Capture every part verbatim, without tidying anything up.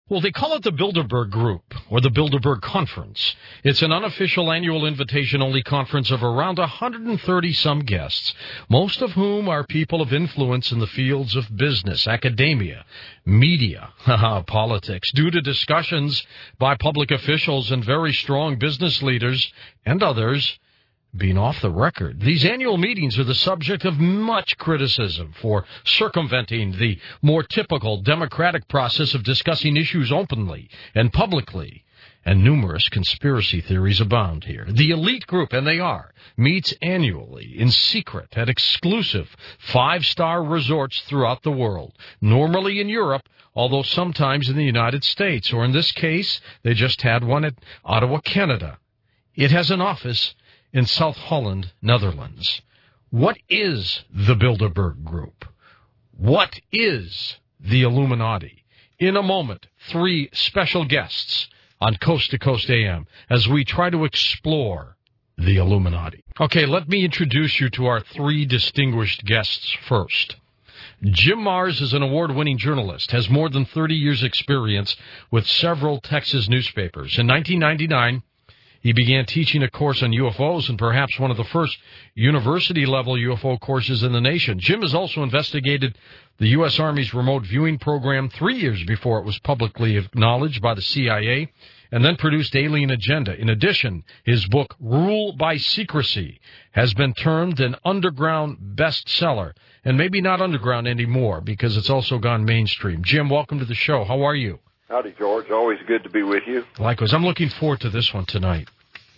Well, they call it the Bilderberg Group, or the Bilderberg Conference. It's an unofficial annual invitation-only conference of around one hundred thirty-some guests, most of whom are people of influence in the fields of business, academia, media, politics, due to discussions by public officials and very strong business leaders and others being off the record. These annual meetings are the subject of much criticism for circumventing the more typical democratic process of discussing issues openly and publicly, and numerous conspiracy theories abound here. The elite group, and they are, meets annually in secret at exclusive five-star resorts throughout the world, normally in Europe, although sometimes in the United States, or in this case, they just had one at Ottawa, Canada. It has an office in South Holland, Netherlands. What is the Bilderberg Group? What is the Illuminati? In a moment, three special guests on Coast to Coast A M as we try to explore the Illuminati. Okay, let me introduce you to our three distinguished guests first. Jim Marrs is an award-winning journalist, has more than thirty years' experience with several Texas newspapers. In nineteen ninety-nine, he began teaching a course on U F Os and perhaps one of the first university-level U F O courses in the nation. Jim has also investigated the U S. Army's remote viewing program three years before it was publicly acknowledged by the C I A, and then produced Alien Agenda. In addition, his book, Rule by Secrecy, has been termed an underground bestseller, and maybe not underground anymore because it's also gone mainstream. Jim, welcome to the show. How are you? Howdy, George. Always good to be with you. Likewise. I'm looking forward to this one tonight.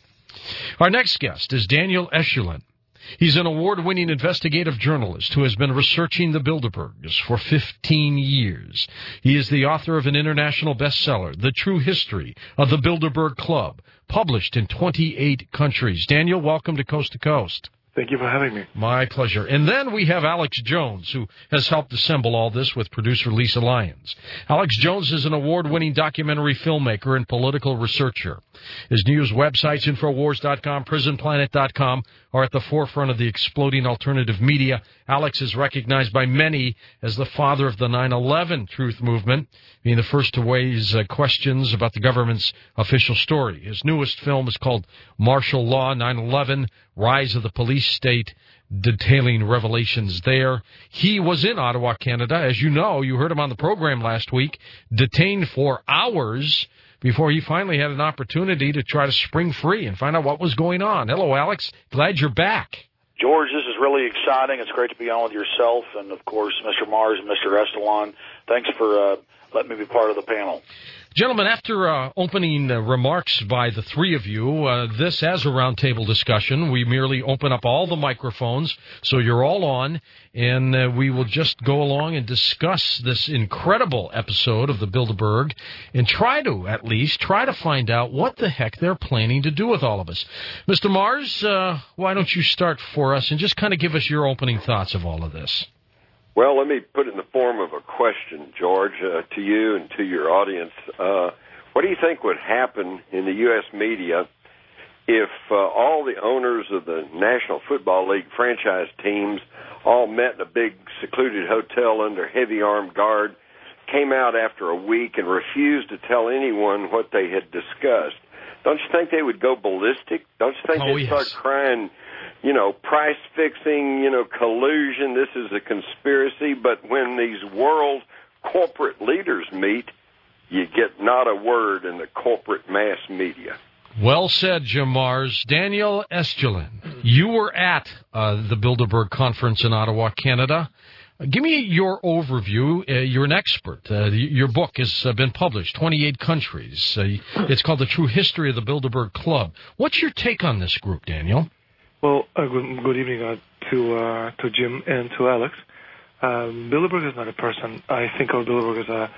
Our next guest is Daniel Estulin. He's an award-winning investigative journalist who has been researching the Bilderbergs for fifteen years. He is the author of an international bestseller, The True History of the Bilderberg Club, published in twenty-eight countries. Daniel, welcome to Coast to Coast. Thank you for having me. My pleasure. And then we have Alex Jones, who has helped assemble all this with producer Lisa Lyons. Alex Jones is an award-winning documentary filmmaker and political researcher. His news websites, Infowars dot com, Prison Planet dot com, are at the forefront of the exploding alternative media. Alex is recognized by many as the father of the nine eleven truth movement, being the first to raise uh, questions about the government's official story. His newest film is called Martial Law, nine eleven, Rise of the Police State, detailing revelations there. He was in Ottawa, Canada. As you know, you heard him on the program last week, detained for hours before he finally had an opportunity to try to spring free and find out what was going on. Hello, Alex. Glad you're back. George, this is really exciting. It's great to be on with yourself and, of course, Mister Marrs and Mister Estulin. Thanks for uh, letting me be part of the panel. Gentlemen, after uh, opening uh, remarks by the three of you, uh, this as a roundtable discussion, we merely open up all the microphones so you're all on, and uh, we will just go along and discuss this incredible episode of the Bilderberg and try to, at least, try to find out what the heck they're planning to do with all of us. Mister Marrs, uh, why don't you start for us and just kind of give us your opening thoughts of all of this? Well, let me put it in the form of a question, George, uh, to you and to your audience. Uh, what do you think would happen in the U S media if uh, all the owners of the National Football League franchise teams all met in a big secluded hotel under heavy armed guard, came out after a week and refused to tell anyone what they had discussed? Don't you think they would go ballistic? Don't you think oh, they'd yes. start crying, you know, price fixing, you know, collusion, this is a conspiracy? But when these world corporate leaders meet, you get not a word in the corporate mass media. Well said, Jim Marrs. Daniel Estulin, you were at uh, the Bilderberg Conference in Ottawa, Canada. Uh, give me your overview. Uh, you're an expert. Uh, your book has uh, been published, twenty-eight countries. Uh, it's called The True History of the Bilderberg Club. What's your take on this group, Daniel? Well, uh, good, good evening uh, to uh, to Jim and to Alex. Um, Bilderberg is not a person. I think of Bilderberg as a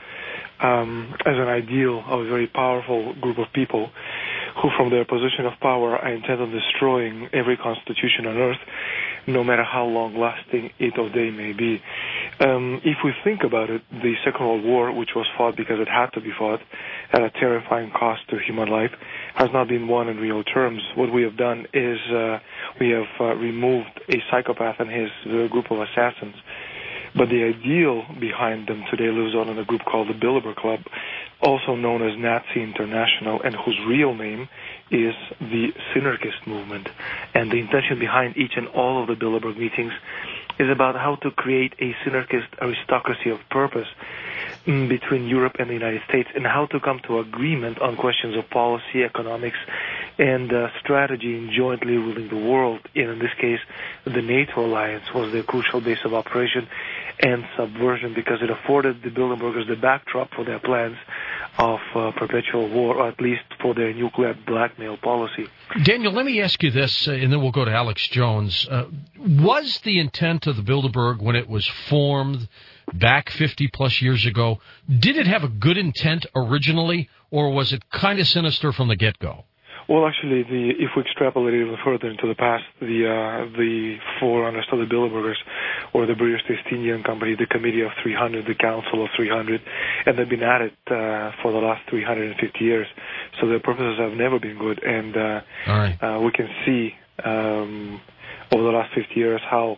um, as an ideal of a very powerful group of people who, from their position of power, are intent on destroying every constitution on earth, no matter how long-lasting it or they may be. Um, if we think about it, the Second World War, which was fought because it had to be fought at a terrifying cost to human life, has not been won in real terms. What we have done is uh, we have uh, removed a psychopath and his uh, group of assassins. But the ideal behind them today lives on in a group called the Bilderberg Club. also known as Nazi International, and whose real name is the Synarchist movement. And the intention behind each and all of the Bilderberg meetings is about how to create a Synarchist aristocracy of purpose mm, between Europe and the United States, and how to come to agreement on questions of policy, economics, and uh, strategy in jointly ruling the world. And in this case, the NATO alliance was the crucial base of operation and subversion, because it afforded the Bilderbergers the backdrop for their plans of uh, perpetual war, or at least for their nuclear blackmail policy. Daniel, let me ask you this, uh, and then we'll go to Alex Jones. Uh, was the intent of the Bilderberg when it was formed back fifty-plus years ago, did it have a good intent originally, or was it kind of sinister from the get-go? Well, actually, the, if we extrapolate even further into the past, the uh, the forerunners of the Bilderbergers, or the British East Indian Company, the Committee of three hundred, the Council of three hundred, and they've been at it uh, for the last three hundred fifty years. So their purposes have never been good, and uh, All right. uh, we can see um, over the last fifty years how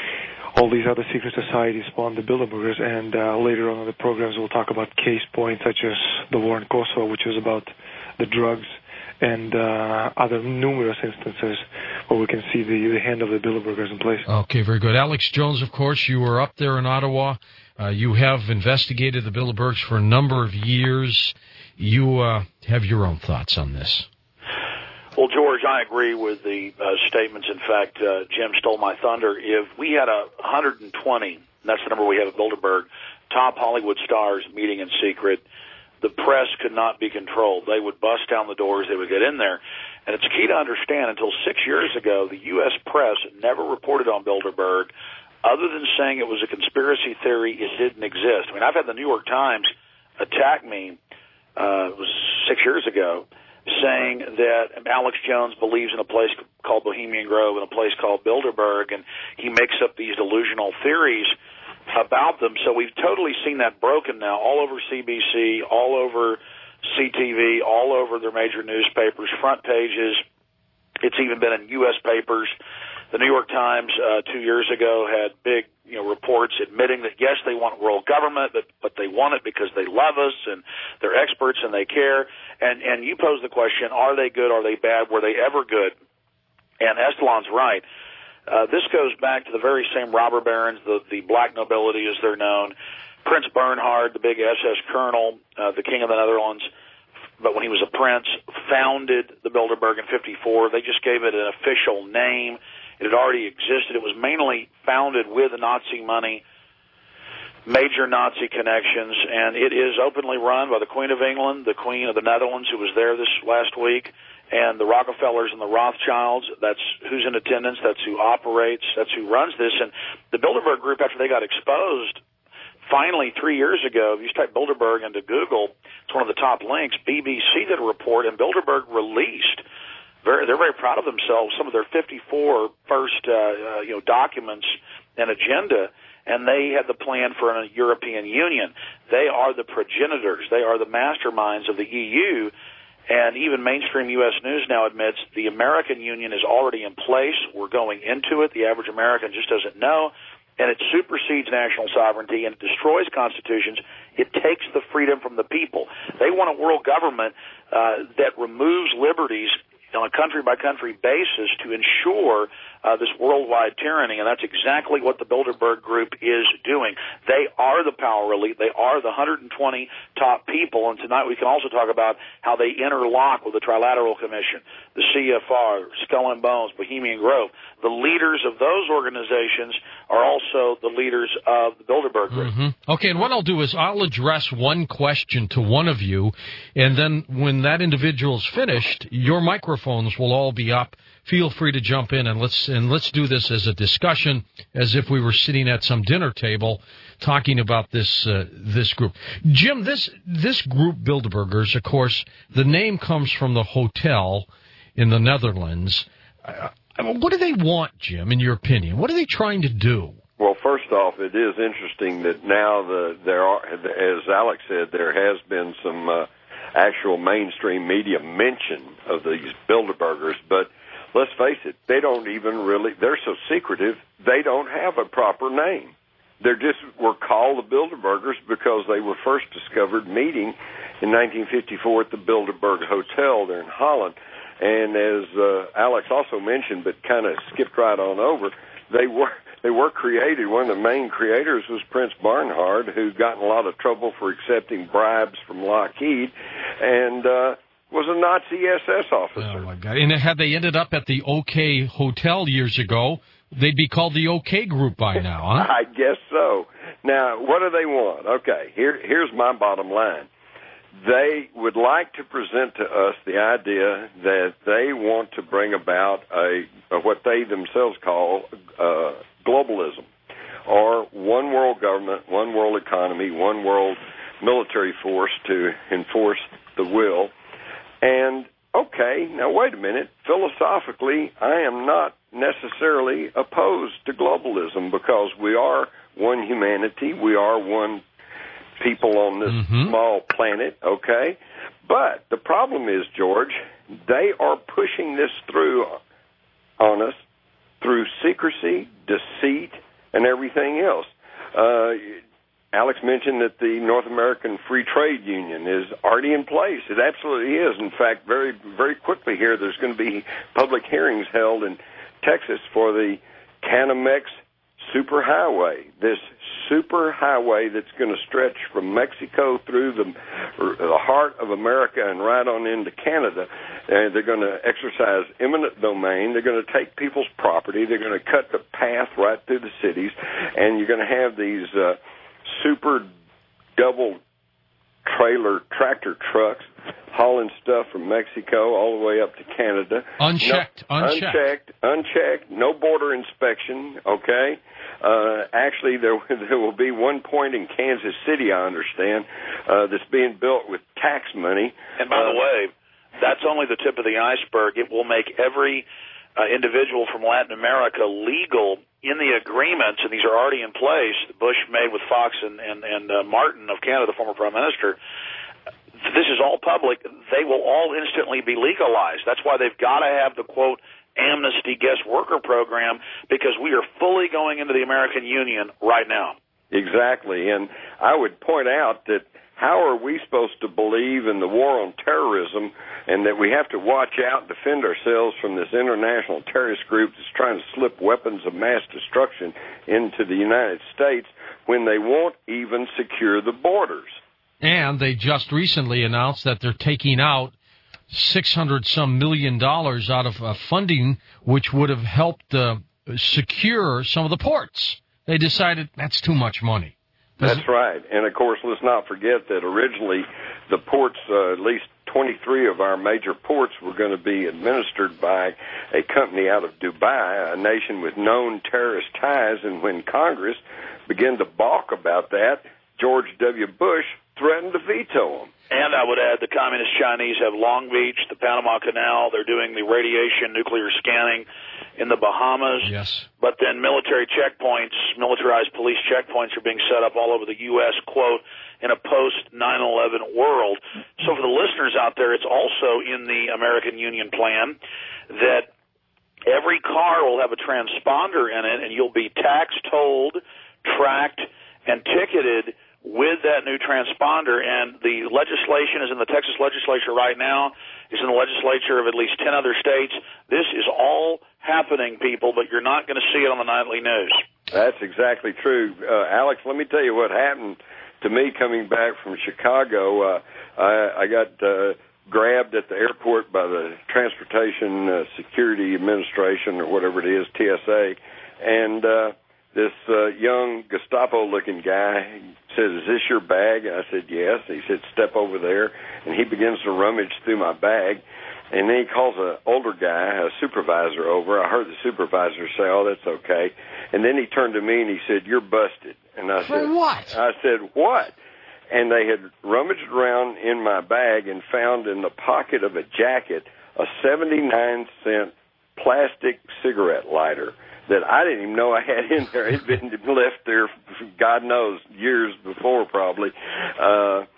all these other secret societies spawned the Bilderbergers, and uh, later on in the programs we'll talk about case points such as the war in Kosovo, which is about the drugs, and uh, other numerous instances where we can see the, the hand of the Bilderbergers in place. Okay, very good. Alex Jones, of course, you were up there in Ottawa. Uh, you have investigated the Bilderbergs for a number of years. You uh, have your own thoughts on this. Well, George, I agree with the uh, statements. In fact, uh, Jim stole my thunder. If we had a one hundred twenty, and that's the number we have at Bilderberg, top Hollywood stars meeting in secret, the press could not be controlled. They would bust down the doors. They would get in there. And it's key to understand, until six years ago, the U S press never reported on Bilderberg other than saying it was a conspiracy theory. It didn't exist. I mean, I've had the New York Times attack me, uh, it was six years ago, saying that Alex Jones believes in a place called Bohemian Grove and a place called Bilderberg, and he makes up these delusional theories about them. So we've totally seen that broken now all over C B C, all over C T V, all over their major newspapers, front pages. It's even been in U S papers. The New York Times uh, two years ago had big, you know, reports admitting that, yes, they want world government, but, but they want it because they love us and they're experts and they care. And, and you pose the question, are they good, are they bad, were they ever good? And Estolon's right. Uh, this goes back to the very same robber barons, the, the black nobility as they're known. Prince Bernhard, the big S S colonel, uh, the king of the Netherlands, but when he was a prince, founded the Bilderberg in fifty-four. They just gave it an official name. It had already existed. It was mainly founded with Nazi money, major Nazi connections, and it is openly run by the Queen of England, the Queen of the Netherlands, who was there this last week, and the Rockefellers and the Rothschilds. That's who's in attendance. That's who operates. That's who runs this. And the Bilderberg Group, after they got exposed, finally, three years ago, if you type Bilderberg into Google, it's one of the top links. B B C did a report, and Bilderberg released, very, they're very proud of themselves, some of their fifty-four first uh, uh, you know, documents and agenda, and they had the plan for a European Union. They are the progenitors. They are the masterminds of the E U. And even mainstream U S news now admits the American Union is already in place. We're going into it. The average American just doesn't know. And it supersedes national sovereignty, and it destroys constitutions. It takes the freedom from the people. They want a world government uh, that removes liberties on a country-by-country basis to ensure uh, this worldwide tyranny, and that's exactly what the Bilderberg Group is doing. They are the power elite. They are the one hundred twenty top people, and tonight we can also talk about how they interlock with the Trilateral Commission, the C F R, Skull and Bones, Bohemian Grove. The leaders of those organizations are also the leaders of the Bilderberg Group. Mm-hmm. Okay, and what I'll do is I'll address one question to one of you, and then when that individual's finished, your microphones will all be up. Feel free to jump in, and let's and let's do this as a discussion, as if we were sitting at some dinner table talking about this uh, this group. Jim, this this group, Bilderbergers, of course, the name comes from the hotel in the Netherlands. Uh, what do they want, Jim, in your opinion? What are they trying to do? Well, first off, it is interesting that now the there are, as Alex said, there has been some uh, actual mainstream media mention of these Bilderbergers, but let's face it, they don't even really, they're so secretive, they don't have a proper name. They're just were called the Bilderbergers because they were first discovered meeting in nineteen fifty-four at the Bilderberg Hotel there in Holland. And as uh, Alex also mentioned, but kind of skipped right on over, they were they were created. One of the main creators was Prince Bernhard, who got in a lot of trouble for accepting bribes from Lockheed, and uh, was a Nazi S S officer. Oh my God! And had they ended up at the OK Hotel years ago, they'd be called the OK Group by now, huh? I guess so. Now, what do they want? Okay, here here's my bottom line. They would like to present to us the idea that they want to bring about a, a what they themselves call uh, globalism, or one world government, one world economy, one world military force to enforce the will. And, okay, now wait a minute. Philosophically, I am not necessarily opposed to globalism because we are one humanity. We are one people on this mm-hmm. small planet, okay? But the problem is, George, they are pushing this through on us through secrecy, deceit, and everything else. Uh, Alex mentioned that the North American Free Trade Union is already in place. It absolutely is. In fact, very, very quickly here, there's going to be public hearings held in Texas for the Canamex Superhighway, this superhighway that's going to stretch from Mexico through the, the heart of America and right on into Canada. And they're going to exercise eminent domain. They're going to take people's property. They're going to cut the path right through the cities. And you're going to have these uh, super double trailer tractor trucks hauling stuff from Mexico all the way up to Canada. Unchecked, no, unchecked. Unchecked, unchecked, no border inspection, okay? Uh, actually, there, there will be one point in Kansas City, I understand, uh, that's being built with tax money. And by uh, the way, that's only the tip of the iceberg. It will make every uh, individual from Latin America legal in the agreements, and these are already in place, Bush made with Fox and, and, and uh, Martin of Canada, the former prime minister. This is all public. They will all instantly be legalized. That's why they've got to have the, quote, amnesty guest worker program, because we are fully going into the American Union right now. Exactly. And I would point out that how are we supposed to believe in the war on terrorism and that we have to watch out and defend ourselves from this international terrorist group that's trying to slip weapons of mass destruction into the United States when they won't even secure the borders? And they just recently announced that they're taking out six hundred some million dollars out of uh, funding, which would have helped uh, secure some of the ports. They decided that's too much money. Does That's right. And, of course, let's not forget that originally the ports, uh, at least twenty-three of our major ports, were going to be administered by a company out of Dubai, a nation with known terrorist ties. And when Congress began to balk about that, George W. Bush threatened to veto them. And I would add the Communist Chinese have Long Beach, the Panama Canal. They're doing the radiation nuclear scanning in the Bahamas. Yes. But then military checkpoints, militarized police checkpoints are being set up all over the U S, quote, in a post nine eleven world. So for the listeners out there, it's also in the American Union plan that every car will have a transponder in it, and you'll be tax tolled, tracked, and ticketed with that new transponder. And the legislation is in the Texas legislature right now. It's in the legislature of at least ten other states. This is all happening, people, but you're not going to see it on the nightly news. That's exactly true. Uh, Alex, let me tell you what happened to me coming back from Chicago. Uh, I, I got uh, grabbed at the airport by the Transportation uh, Security Administration, or whatever it is, T S A, and uh, this uh, young Gestapo-looking guy said, "Is this your bag?" And I said, "Yes." He said, "Step over there." And he begins to rummage through my bag. And then he calls an older guy, a supervisor, over. I heard the supervisor say, "Oh, that's okay." And then he turned to me and he said, "You're busted." And I For said, what? I said, "What?" And they had rummaged around in my bag and found in the pocket of a jacket a seventy-nine cent plastic cigarette lighter that I didn't even know I had in there. It had been left there, God knows, years before probably. Uh,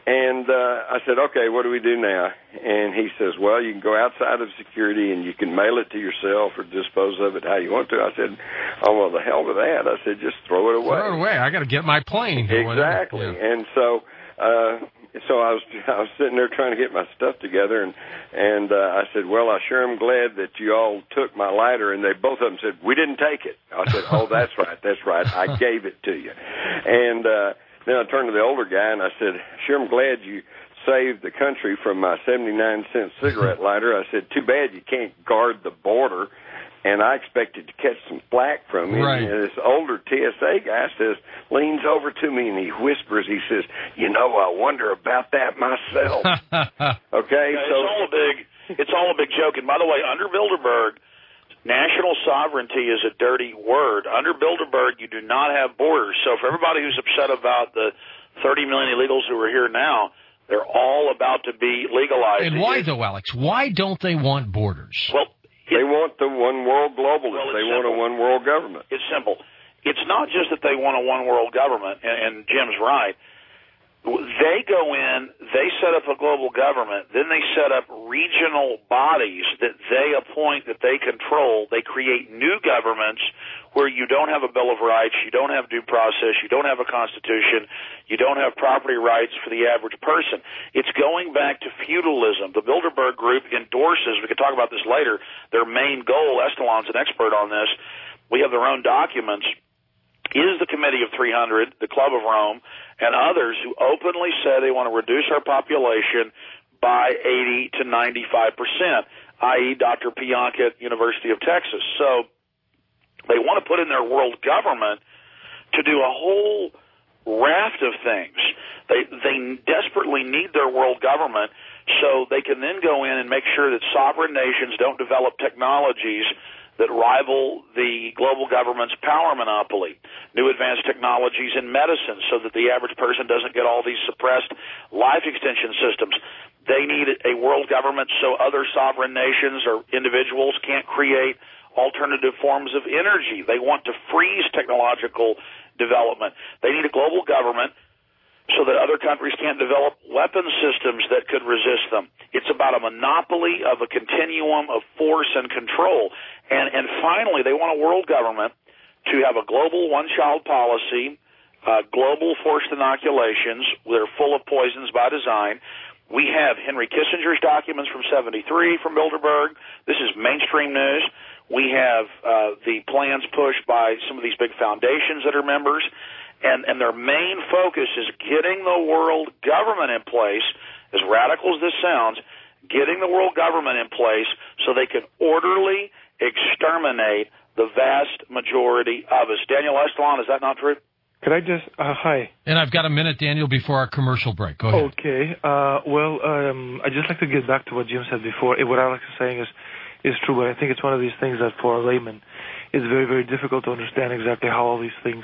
And uh, I said, okay, what do we do now? And he says, well, you can go outside of security and you can mail it to yourself or dispose of it how you want to. I said, oh, well, the hell with that. I said, just throw it away. Throw it away. I got to get my plane. Exactly. Yeah. And so uh, so I was I was sitting there trying to get my stuff together, and, and uh, I said, well, I sure am glad that you all took my lighter. And they both of them said, we didn't take it. I said, oh, that's right, that's right. I gave it to you. And uh then I turned to the older guy and I said, sure, I'm glad you saved the country from my seventy-nine cent cigarette lighter. I said, too bad you can't guard the border. And I expected to catch some flack from him. Right. And this older T S A guy says, leans over to me and he whispers, he says, you know, I wonder about that myself. Okay? Yeah, so it's all a big, it's all a big joke. And by the way, under Bilderberg, national sovereignty is a dirty word. Under Bilderberg, you do not have borders. So for everybody who's upset about the thirty million illegals who are here now, they're all about to be legalized. And why, though, Alex? Why don't they want borders? Well, it, they want the one world globalism. Well, they simple. want a one world government. It's simple. It's not just that they want a one world government, and, and Jim's right. They go in, they set up a global government, then they set up regional bodies that they appoint, that they control. They create new governments where you don't have a Bill of Rights, you don't have due process, you don't have a constitution, you don't have property rights for the average person. It's going back to feudalism. The Bilderberg Group endorses, we could talk about this later, their main goal, Estalon's an expert on this, we have their own documents, is the Committee of three hundred, the Club of Rome, and others who openly say they want to reduce our population by eighty to ninety-five percent, that is. Doctor Pianka at University of Texas. So they want to put in their world government to do a whole raft of things. They, they desperately need their world government so they can then go in and make sure that sovereign nations don't develop technologies that rival the global government's power monopoly, new advanced technologies in medicine so that the average person doesn't get all these suppressed life extension systems. They need a world government so other sovereign nations or individuals can't create alternative forms of energy. They want to freeze technological development. They need a global government so that other countries can't develop weapon systems that could resist them. It's about a monopoly of a continuum of force and control. And, and finally, they want a world government to have a global one-child policy, uh, global forced inoculations that are full of poisons by design. We have Henry Kissinger's documents from seventy-three from Bilderberg. This is mainstream news. We have uh, the plans pushed by some of these big foundations that are members. And, and their main focus is getting the world government in place, as radical as this sounds, getting the world government in place so they can orderly exterminate the vast majority of us. Daniel Estalon, is that not true? Could I just, uh, hi. And I've got a minute, Daniel, before our commercial break. Go ahead. Okay. Uh, well, um, I'd just like to get back to what Jim said before. What Alex is saying is, is true, but I think it's one of these things that for a layman, it's very, very difficult to understand exactly how all these things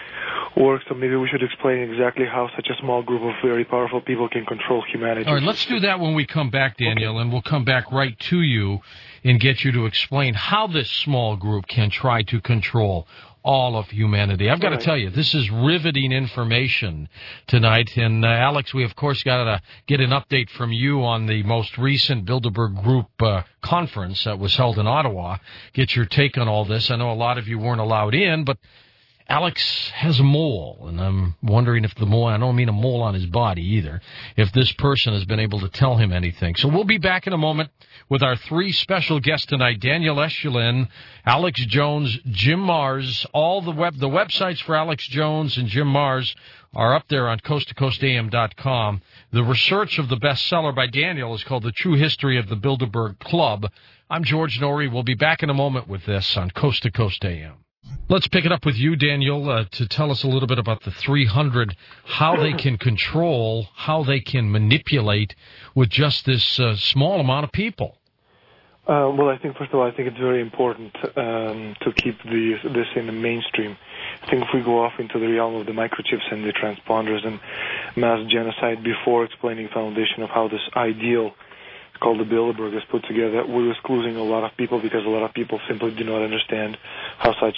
work, so maybe we should explain exactly how such a small group of very powerful people can control humanity. All right, let's do that when we come back, Daniel, okay. And we'll come back right to you and get you to explain how this small group can try to control all of humanity. I've got to tell you, this is riveting information tonight. And, uh, Alex, we, of course, got to get an update from you on the most recent Bilderberg Group uh, conference that was held in Ottawa. Get your take on all this. I know a lot of you weren't allowed in, but Alex has a mole, and I'm wondering if the mole, I don't mean a mole on his body either, if this person has been able to tell him anything. So we'll be back in a moment with our three special guests tonight, Daniel Estulin, Alex Jones, Jim Marrs. All the web, the websites for Alex Jones and Jim Marrs are up there on coast to coast A M dot com. The research of the bestseller by Daniel is called The True History of the Bilderberg Club. I'm George Noory. We'll be back in a moment with this on Coast to Coast A M. Let's pick it up with you, Daniel, uh, to tell us a little bit about the three hundred, how they can control, how they can manipulate with just this uh, small amount of people. Uh, well, I think, first of all, I think it's very important um, to keep the, this in the mainstream. I think if we go off into the realm of the microchips and the transponders and mass genocide before explaining the foundation of how this ideal called the Bilderberg is put together, we're excluding a lot of people because a lot of people simply do not understand how such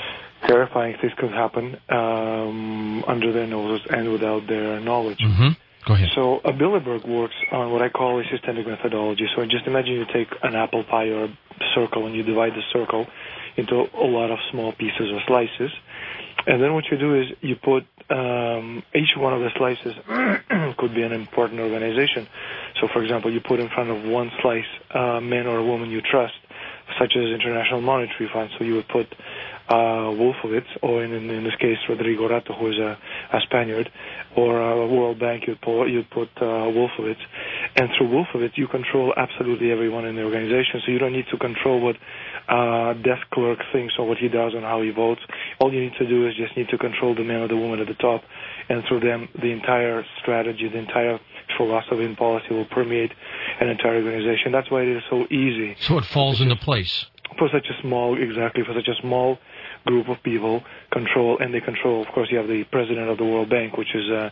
terrifying things could happen um, under their noses and without their knowledge. Mm-hmm. Go ahead. So a Bilderberg works on what I call a systemic methodology. So just imagine you take an apple pie or a circle and you divide the circle into a lot of small pieces or slices. And then what you do is you put um, each one of the slices could be an important organization. So, for example, you put in front of one slice a man or a woman you trust, such as International Monetary Fund. So you would put uh, Wolfowitz, or in, in this case, Rodrigo Rato, who is a, a Spaniard, or uh, World Bank, you'd put, you'd put uh, Wolfowitz. And through Wolfowitz, you control absolutely everyone in the organization. So you don't need to control what uh, desk clerk thinks or what he does and how he votes. All you need to do is just need to control the man or the woman at the top. And through them, the entire strategy, the entire philosophy and policy will permeate an entire organization. That's why it is so easy. So it falls into place. For such a small, exactly, for such a small group of people, control, and they control, of course, you have the president of the World Bank, which is uh,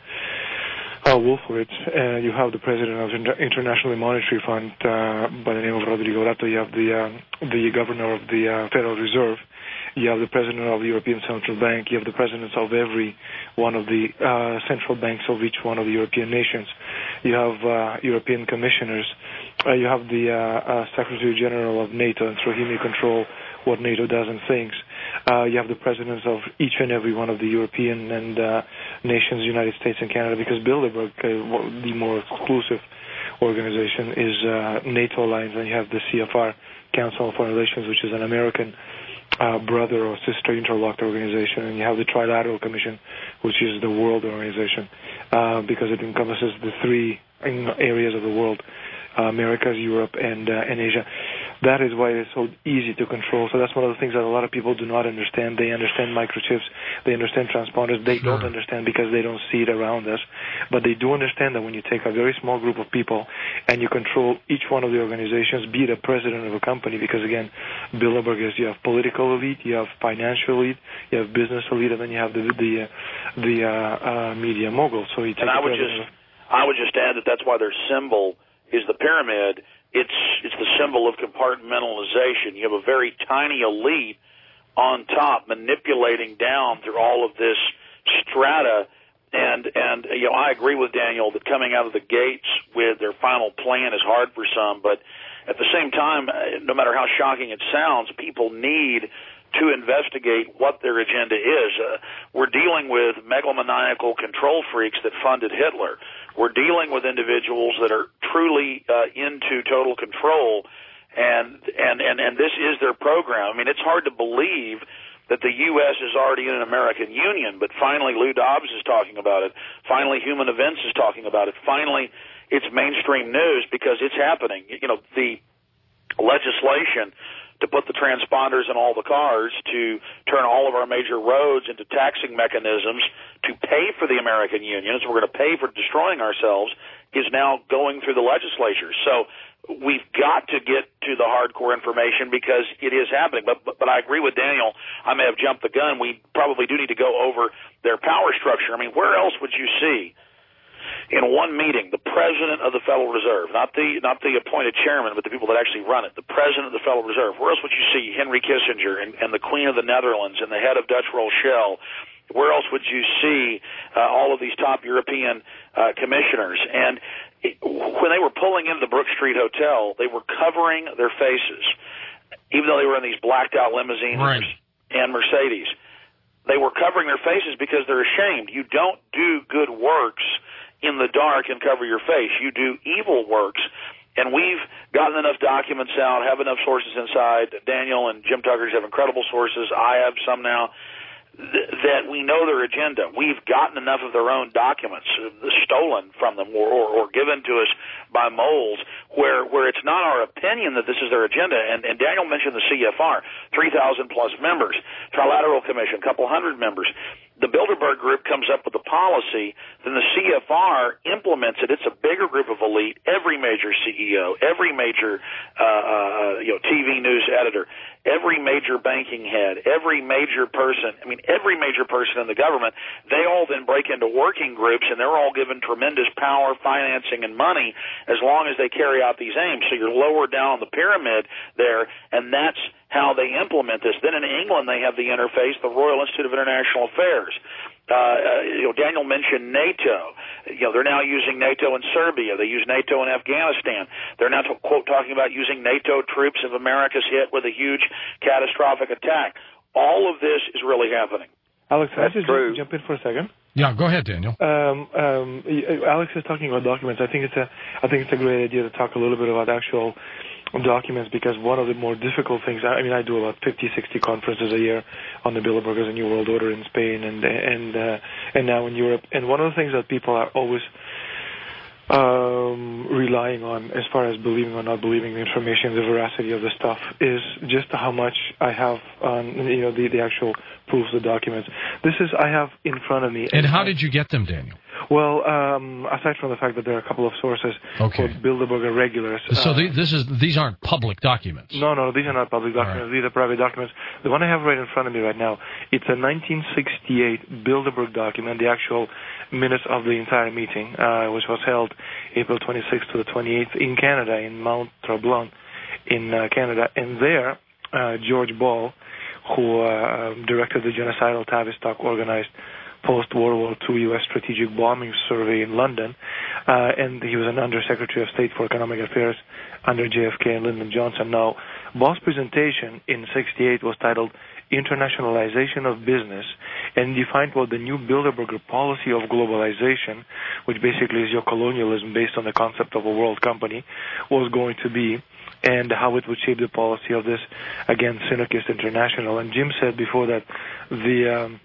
uh, Wolfowitz, and you have the president of the International Monetary Fund uh, by the name of Rodrigo Rato, you have the, uh, the governor of the uh, Federal Reserve, you have the president of the European Central Bank, you have the presidents of every one of the uh, central banks of each one of the European nations, you have uh, European commissioners, uh, you have the uh, uh, Secretary General of NATO, and through him you control what NATO does and thinks. Uh, you have the presidents of each and every one of the European and uh, nations, United States and Canada, because Bilderberg, uh, the more exclusive organization, is uh, NATO alliance, and you have the C F R, Council on Foreign Relations, which is an American uh, brother or sister interlocked organization, and you have the Trilateral Commission, which is the world organization, uh, because it encompasses the three areas of the world, uh, Americas, Europe, and, uh, and Asia. That is why it's so easy to control. So that's one of the things that a lot of people do not understand. They understand microchips. They understand transponders. They sure. don't understand because they don't see it around us. But they do understand that when you take a very small group of people and you control each one of the organizations, be it a president of a company, because, again, Bilderberg is you have political elite, you have financial elite, you have business elite, and then you have the the, uh, the uh, uh, media mogul. So you take and I would just I would just add that that's why their symbol is the pyramid. It's it's the symbol of compartmentalization. You have a very tiny elite on top manipulating down through all of this strata. And, and you know, I agree with Daniel that coming out of the gates with their final plan is hard for some. But at the same time, no matter how shocking it sounds, people need to investigate what their agenda is. Uh, we're dealing with megalomaniacal control freaks that funded Hitler. We're dealing with individuals that are truly uh, into total control, and, and, and, and this is their program. I mean, it's hard to believe that the U S is already in an American Union, but finally Lou Dobbs is talking about it. Finally Human Events is talking about it. Finally it's mainstream news because it's happening. You know, the legislation to put the transponders in all the cars, to turn all of our major roads into taxing mechanisms, to pay for the American Union, so we're going to pay for destroying ourselves, is now going through the legislature. So we've got to get to the hardcore information because it is happening. But, but, but I agree with Daniel. I may have jumped the gun. We probably do need to go over their power structure. I mean, where else would you see in one meeting the president of the Federal Reserve, not the not the appointed chairman, but the people that actually run it, the president of the Federal Reserve? Where else would you see Henry Kissinger and, and the Queen of the Netherlands and the head of Dutch Rothschild? Where else would you see uh, all of these top European uh, commissioners? And it, when they were pulling into the Brook Street Hotel, they were covering their faces, even though they were in these blacked-out limousines right. and Mercedes. They were covering their faces because they're ashamed. You don't do good works in the dark and cover your face. You do evil works. And we've gotten enough documents out, have enough sources inside. Daniel and Jim Tucker have incredible sources. I have some now. That we know their agenda. We've gotten enough of their own documents uh, stolen from them or, or, or given to us by moles where, where it's not our opinion that this is their agenda. And, and Daniel mentioned the C F R, three thousand plus members, Trilateral Commission, a couple hundred members. The Bilderberg Group comes up with a policy, then the C F R implements it. It's a bigger group of elite, every major C E O, every major uh, uh, you know, T V news editor, every major banking head, every major person, I mean, every major person in the government, they all then break into working groups, and they're all given tremendous power, financing, and money as long as they carry out these aims. So you're lower down on the pyramid there, and that's how they implement this. Then in England, they have the interface, the Royal Institute of International Affairs. Uh, you know, Daniel mentioned NATO. You know, they're now using NATO in Serbia. They use NATO in Afghanistan. They're now, to, quote, talking about using NATO troops if America's hit with a huge catastrophic attack. All of this is really happening. Alex, can I That's just true. jump in for a second? Yeah, go ahead, Daniel. Um, um, Alex is talking about documents. I think it's a, I think it's a great idea to talk a little bit about actual documents, because one of the more difficult things, I mean, I do about fifty, sixty conferences a year on the Bilderbergers and New World Order in Spain and and uh, and now in Europe. And one of the things that people are always um, relying on, as far as believing or not believing the information, the veracity of the stuff, is just how much I have on, you know, the, the actual proofs, the documents. This is, I have in front of me. And how did you get them, Daniel? Well, um, aside from the fact that there are a couple of sources Okay. for Bilderberger regulars. So uh, the, this is these aren't public documents. No, no, these are not public documents. Right. These are private documents. The one I have right in front of me right now, it's a nineteen sixty-eight Bilderberg document, the actual minutes of the entire meeting, uh, which was held April twenty-sixth to the twenty-eighth in Canada, in Mount Tremblant in uh, Canada. And there, uh, George Ball, who uh, directed the genocidal Tavistock organized post-World War Two U S strategic bombing survey in London, uh, and he was an Undersecretary of State for Economic Affairs under J F K and Lyndon Johnson. Now, Ball's presentation in sixty-eight was titled Internationalization of Business, and defined what the new Bilderberger policy of globalization, which basically is your colonialism based on the concept of a world company, was going to be, and how it would shape the policy of this, again, Synergist International. And Jim said before that the um,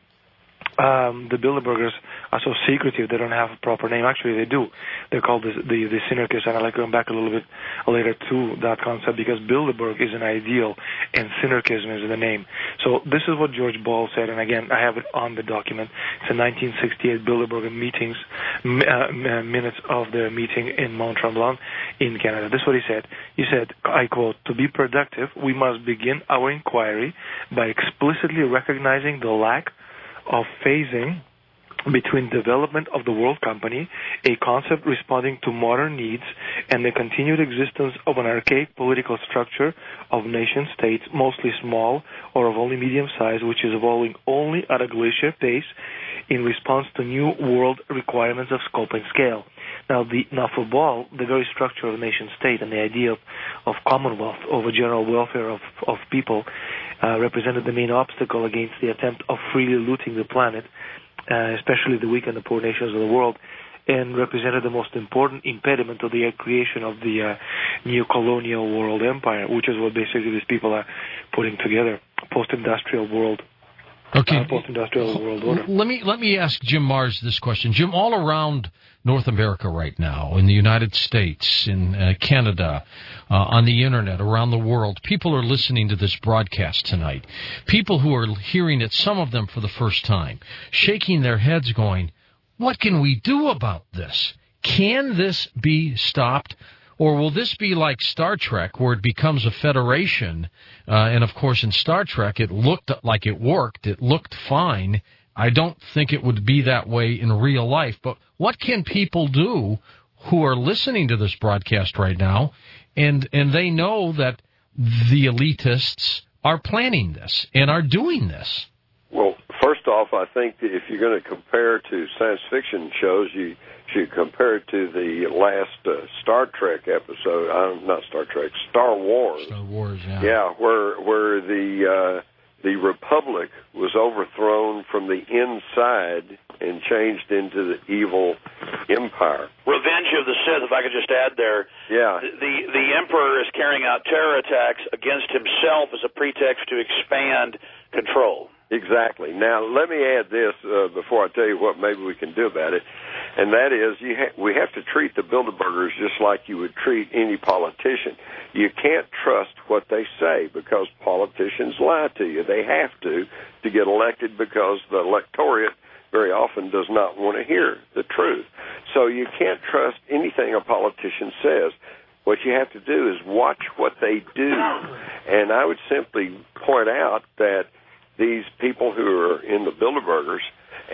um, the Bilderbergers are so secretive, they don't have a proper name. Actually, they do. They're called the, the, the Synergists, and I'd like to come back a little bit later to that concept, because Bilderberg is an ideal and Synergism is the name. So this is what George Ball said, and again, I have it on the document. It's a nineteen sixty-eight Bilderberger meetings, uh, minutes of the meeting in Mount Tremblant in Canada. This is what he said. He said, I quote, "To be productive, we must begin our inquiry by explicitly recognizing the lack of phasing between development of the world company, a concept responding to modern needs, and the continued existence of an archaic political structure of nation-states, mostly small or of only medium size, which is evolving only at a glacier pace in response to new world requirements of scope and scale." Now, the, now for Ball, the very structure of a nation-state and the idea of, of commonwealth over general welfare of, of people uh, represented the main obstacle against the attempt of freely looting the planet, uh, especially the weak and the poor nations of the world, and represented the most important impediment to the creation of the uh, new colonial world empire, which is what basically these people are putting together, post-industrial world. Okay. Uh, post-industrial world order. Let me let me ask Jim Marrs this question. Jim, all around North America right now, in the United States, in uh, Canada, uh, on the Internet, around the world, people are listening to this broadcast tonight. People who are hearing it, some of them for the first time, shaking their heads going, what can we do about this? Can this be stopped? Or will this be like Star Trek, where it becomes a federation? Uh, and, of course, in Star Trek, it looked like it worked. It looked fine. I don't think it would be that way in real life. But what can people do who are listening to this broadcast right now, and, and they know that the elitists are planning this and are doing this? Well, first off, I think that if you're going to compare to science fiction shows, you should compare it to the last uh, Star Trek episode. Uh, not Star Trek, Star Wars. Star Wars, yeah. Yeah, where where the uh, the Republic was overthrown from the inside and changed into the evil empire. Revenge of the Sith, if I could just add there. Yeah. The, the Emperor is carrying out terror attacks against himself as a pretext to expand control. Exactly. Now, let me add this uh, before I tell you what maybe we can do about it, and that is you ha- we have to treat the Bilderbergers just like you would treat any politician. You can't trust what they say because politicians lie to you. They have to to get elected because the electorate very often does not want to hear the truth. So you can't trust anything a politician says. What you have to do is watch what they do, and I would simply point out that these people who are in the Bilderbergers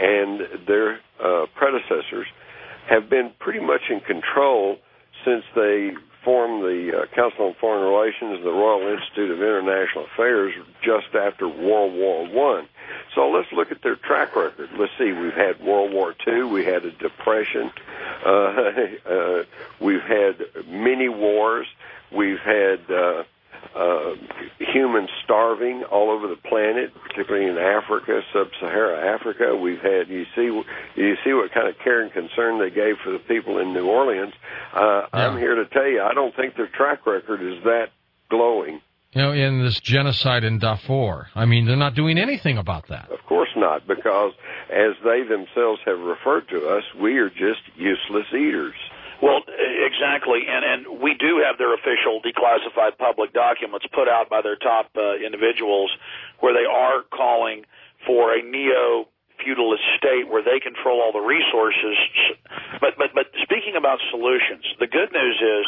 and their uh, predecessors have been pretty much in control since they formed the uh, Council on Foreign Relations, the Royal Institute of International Affairs, just after World War One. So let's look at their track record. Let's see, we've had World War Two, we had a depression, uh, uh, we've had many wars, we've had uh, uh, humans starving all over the planet, particularly in Africa, sub-Saharan Africa. We've had, you see, you see what kind of care and concern they gave for the people in New Orleans. Uh, yeah. I'm here to tell you, I don't think their track record is that glowing. You know, in this genocide in Darfur, I mean, they're not doing anything about that. Of course not, because as they themselves have referred to us, we are just useless eaters. Well, exactly, and and we do have their official declassified public documents put out by their top uh, individuals where they are calling for a neo-feudalist state where they control all the resources. But, but, but speaking about solutions, the good news is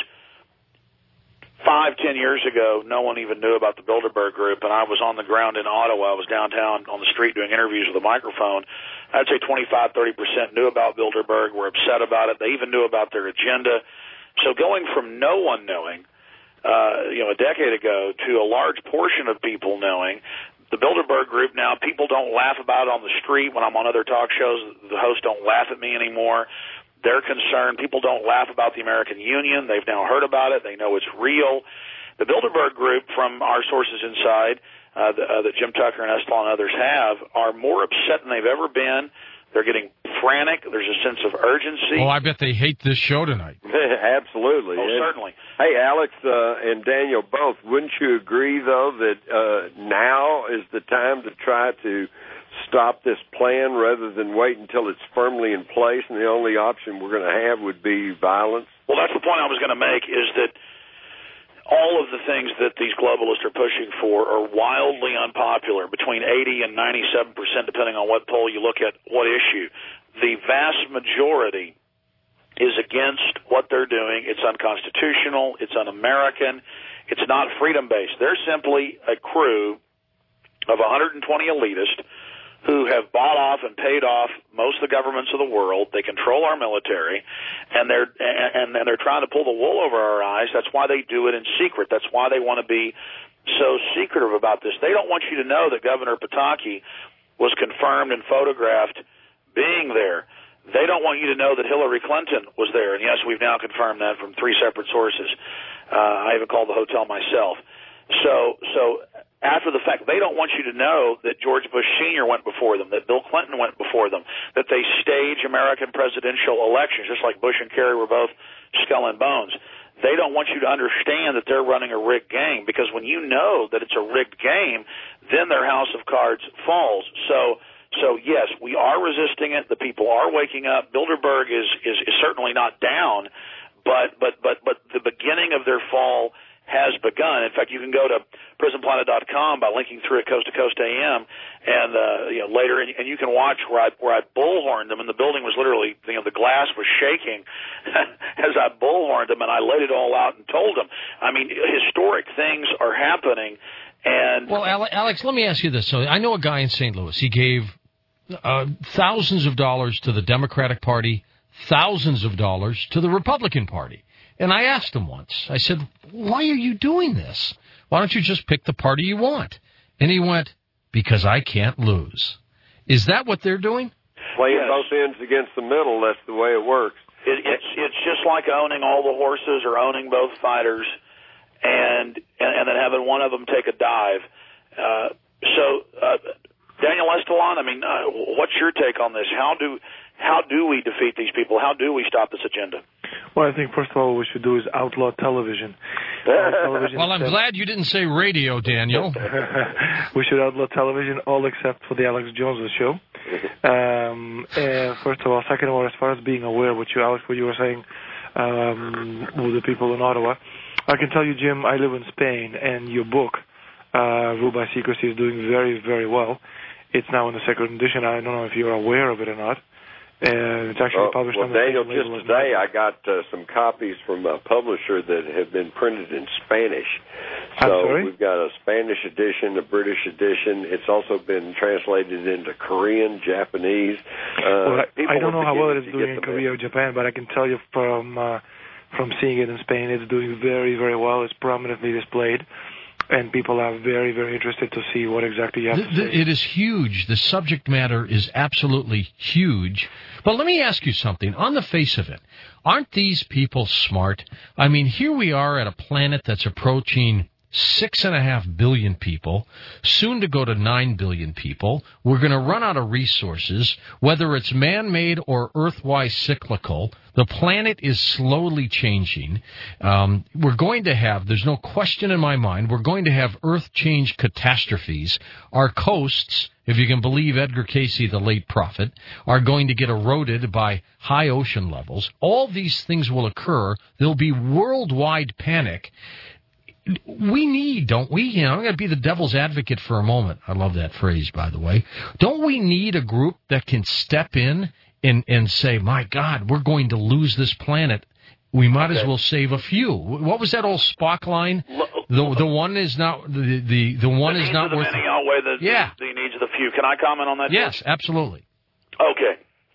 Five, ten years ago, no one even knew about the Bilderberg Group, and I was on the ground in Ottawa. I was downtown on the street doing interviews with a microphone. I'd say twenty-five, thirty percent knew about Bilderberg, were upset about it. They even knew about their agenda. So going from no one knowing, uh, you know, a decade ago to a large portion of people knowing, the Bilderberg Group now, people don't laugh about it on the street. When I'm on other talk shows, the hosts don't laugh at me anymore. They're concerned. People don't laugh about the American Union. They've now heard about it. They know it's real. The Bilderberg Group, from our sources inside, uh, the, uh, that Jim Tucker and Estelle and others have, are more upset than they've ever been. They're getting frantic. There's a sense of urgency. Oh, I bet they hate this show tonight. Absolutely. Oh, and, certainly. Hey, Alex uh, and Daniel both, wouldn't you agree, though, that uh, now is the time to try to stop this plan rather than wait until it's firmly in place and the only option we're going to have would be violence? Well, that's the point I was going to make, is that all of the things that these globalists are pushing for are wildly unpopular, between eighty and ninety-seven percent, depending on what poll you look at, what issue. The vast majority is against what they're doing. It's unconstitutional. It's un-American. It's not freedom-based. They're simply a crew of one hundred twenty elitists who have bought off and paid off most of the governments of the world. They control our military, and they're and, and they're trying to pull the wool over our eyes. That's why they do it in secret. That's why they want to be so secretive about this. They don't want you to know that Governor Pataki was confirmed and photographed being there. They don't want you to know that Hillary Clinton was there. And yes, we've now confirmed that from three separate sources. Uh, I even called the hotel myself. So, so after the fact, they don't want you to know that George Bush Senior went before them, that Bill Clinton went before them, that they stage American presidential elections, just like Bush and Kerry were both skull and bones. They don't want you to understand that they're running a rigged game, because when you know that it's a rigged game, then their house of cards falls. So, so yes, we are resisting it. The people are waking up. Bilderberg is, is, is certainly not down, but, but, but, but the beginning of their fall has begun. In fact, you can go to prison planet dot com by linking through at Coast to Coast A M, and uh, you know later, and, and you can watch where I where I bullhorned them, and the building was literally, you know, the glass was shaking as I bullhorned them, and I laid it all out and told them. I mean, historic things are happening, and well, Alex, let me ask you this. So I know a guy in Saint Louis. He gave uh, thousands of dollars to the Democratic Party, thousands of dollars to the Republican Party. And I asked him once, I said, why are you doing this? Why don't you just pick the party you want? And he went, because I can't lose. Is that what they're doing? Playing yes. both ends against the middle, that's the way it works. It, it's it's just like owning all the horses or owning both fighters and and, and then having one of them take a dive. Uh, so, uh, Daniel Estolon, I mean, uh, what's your take on this? How do how do we defeat these people? How do we stop this agenda? Well, I think, first of all, what we should do is outlaw television. Uh, television well, I'm glad you didn't say radio, Daniel. We should outlaw television, all except for the Alex Jones show. Um, uh, first of all. Second of all, as far as being aware, what you, Alex, what you were saying um, with the people in Ottawa, I can tell you, Jim, I live in Spain, and your book, uh, Rule by Secrecy, is doing very, very well. It's now in the second edition. I don't know if you're aware of it or not. And it's actually well, published well, on the Daniel, same just today I got uh, some copies from a publisher that have been printed in Spanish. So I'm sorry? We've got a Spanish edition, a British edition. It's also been translated into Korean, Japanese. Uh, well, I, I don't know how well it is to doing in Korea or Japan, but I can tell you from uh, from seeing it in Spain. It's doing very, very well. It's prominently displayed. And people are very, very interested to see what exactly you have the, to say. The, it is huge. The subject matter is absolutely huge. But let me ask you something. On the face of it, aren't these people smart? I mean, here we are at a planet that's approaching six and a half billion people, soon to go to nine billion people. We're going to run out of resources, whether it's man-made or earth-wise cyclical. The planet is slowly changing. Um, we're going to have, there's no question in my mind, we're going to have earth change catastrophes. Our coasts, if you can believe Edgar Cayce, the late prophet, are going to get eroded by high ocean levels. All these things will occur. There'll be worldwide panic. We need, don't we? You know, I'm going to be the devil's advocate for a moment. I love that phrase, by the way. Don't we need a group that can step in and, and say, my God, we're going to lose this planet. We might okay. as well save a few. What was that old Spock line? The the one is not the the, the one the is not the worth. Many outweigh the, yeah. the, the needs of the few. Can I comment on that? Yes, absolutely. Okay.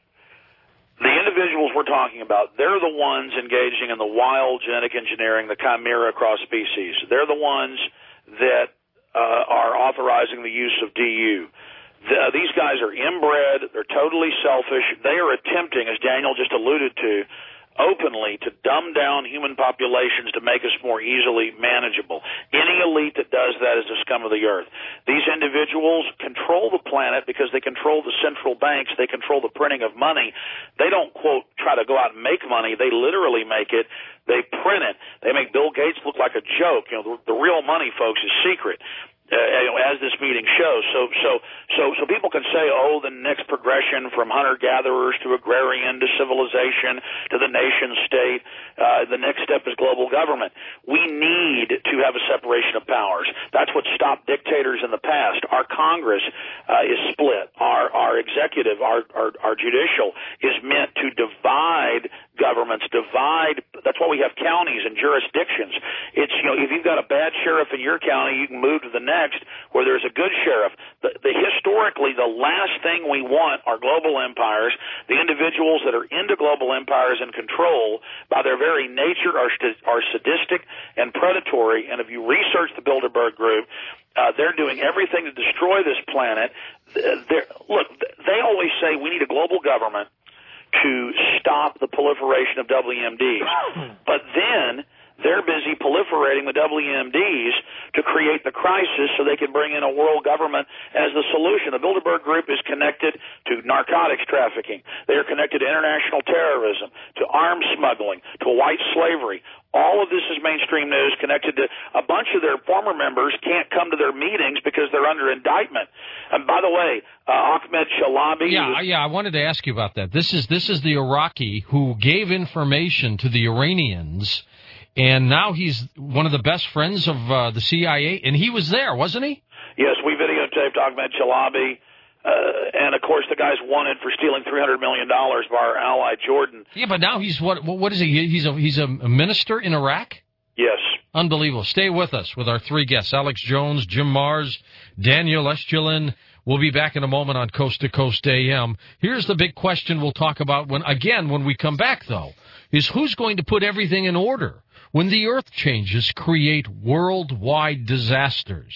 The individuals we're talking about, they're the ones engaging in the wild genetic engineering, the chimera across species. They're the ones that uh, are authorizing the use of D U. The, these guys are inbred. They're totally selfish. They are attempting, as Daniel just alluded to, openly to dumb down human populations to make us more easily manageable. Any elite that does that is the scum of the earth. These individuals control the planet because they control the central banks. They control the printing of money. They don't, quote, try to go out and make money. They literally make it. They print it. They make Bill Gates look like a joke. You know, the, the real money, folks, is secret. Uh, as this meeting shows. So, so, so, so people can say, oh, the next progression from hunter-gatherers to agrarian to civilization to the nation state, uh, the next step is global government. We need to have a separation of powers. That's what stopped dictators in the past. Our Congress uh, is split. Our, our executive, our, our, our judicial is meant to divide governments, divide. That's why we have counties and jurisdictions. It's, you know, if you've got a bad sheriff in your county, you can move to the next where there's a good sheriff. The, the historically, the last thing we want are global empires. The individuals that are into global empires and control, by their very nature, are, are sadistic and predatory. And if you research the Bilderberg Group, uh, they're doing everything to destroy this planet. They're, look, they always say we need a global government to stop the proliferation of W M Ds. But then they're busy proliferating the W M Ds to create the crisis so they can bring in a world government as the solution. The Bilderberg Group is connected to narcotics trafficking. They are connected to international terrorism, to arms smuggling, to white slavery. All of this is mainstream news connected to a bunch of their former members can't come to their meetings because they're under indictment. And by the way, uh, Ahmed Chalabi. Yeah, yeah, I wanted to ask you about that. This is this is the Iraqi who gave information to the Iranians. And now he's one of the best friends of uh, the C I A, and he was there, wasn't he? Yes, we videotaped Ahmed Chalabi, uh, and of course the guy's wanted for stealing three hundred million dollars by our ally Jordan. Yeah, but now he's what? What is he? He's a he's a minister in Iraq. Yes. Unbelievable. Stay with us with our three guests: Alex Jones, Jim Marrs, Daniel Estulin. We'll be back in a moment on Coast to Coast A M. Here's the big question we'll talk about when again when we come back, though, is who's going to put everything in order when the earth changes create worldwide disasters.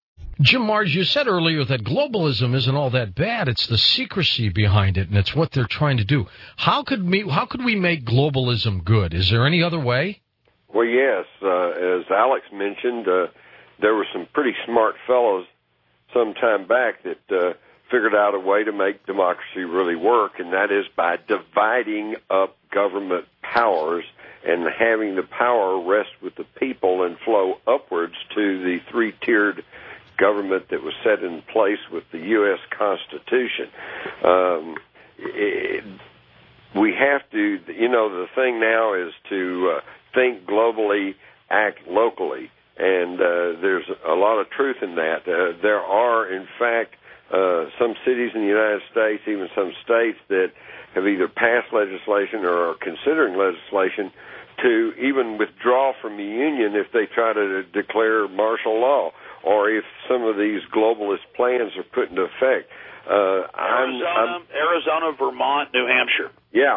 Jim Marrs, you said earlier that globalism isn't all that bad. It's the secrecy behind it, and it's what they're trying to do. How could we, how could we make globalism good? Is there any other way? Well, yes. Uh, as Alex mentioned, uh, there were some pretty smart fellows some time back that uh, figured out a way to make democracy really work, and that is by dividing up government powers and having the power rest with the people and flow upwards to the three-tiered government that was set in place with the U S Constitution. Um, it, we have to, you know, the thing now is to uh, think globally, act locally, and uh, there's a lot of truth in that. Uh, there are, in fact, uh, some cities in the United States, even some states, that have either passed legislation or are considering legislation to even withdraw from the Union if they try to declare martial law, or if some of these globalist plans are put into effect. Uh, Arizona, I'm, I'm, Arizona, Vermont, New Hampshire. Yeah.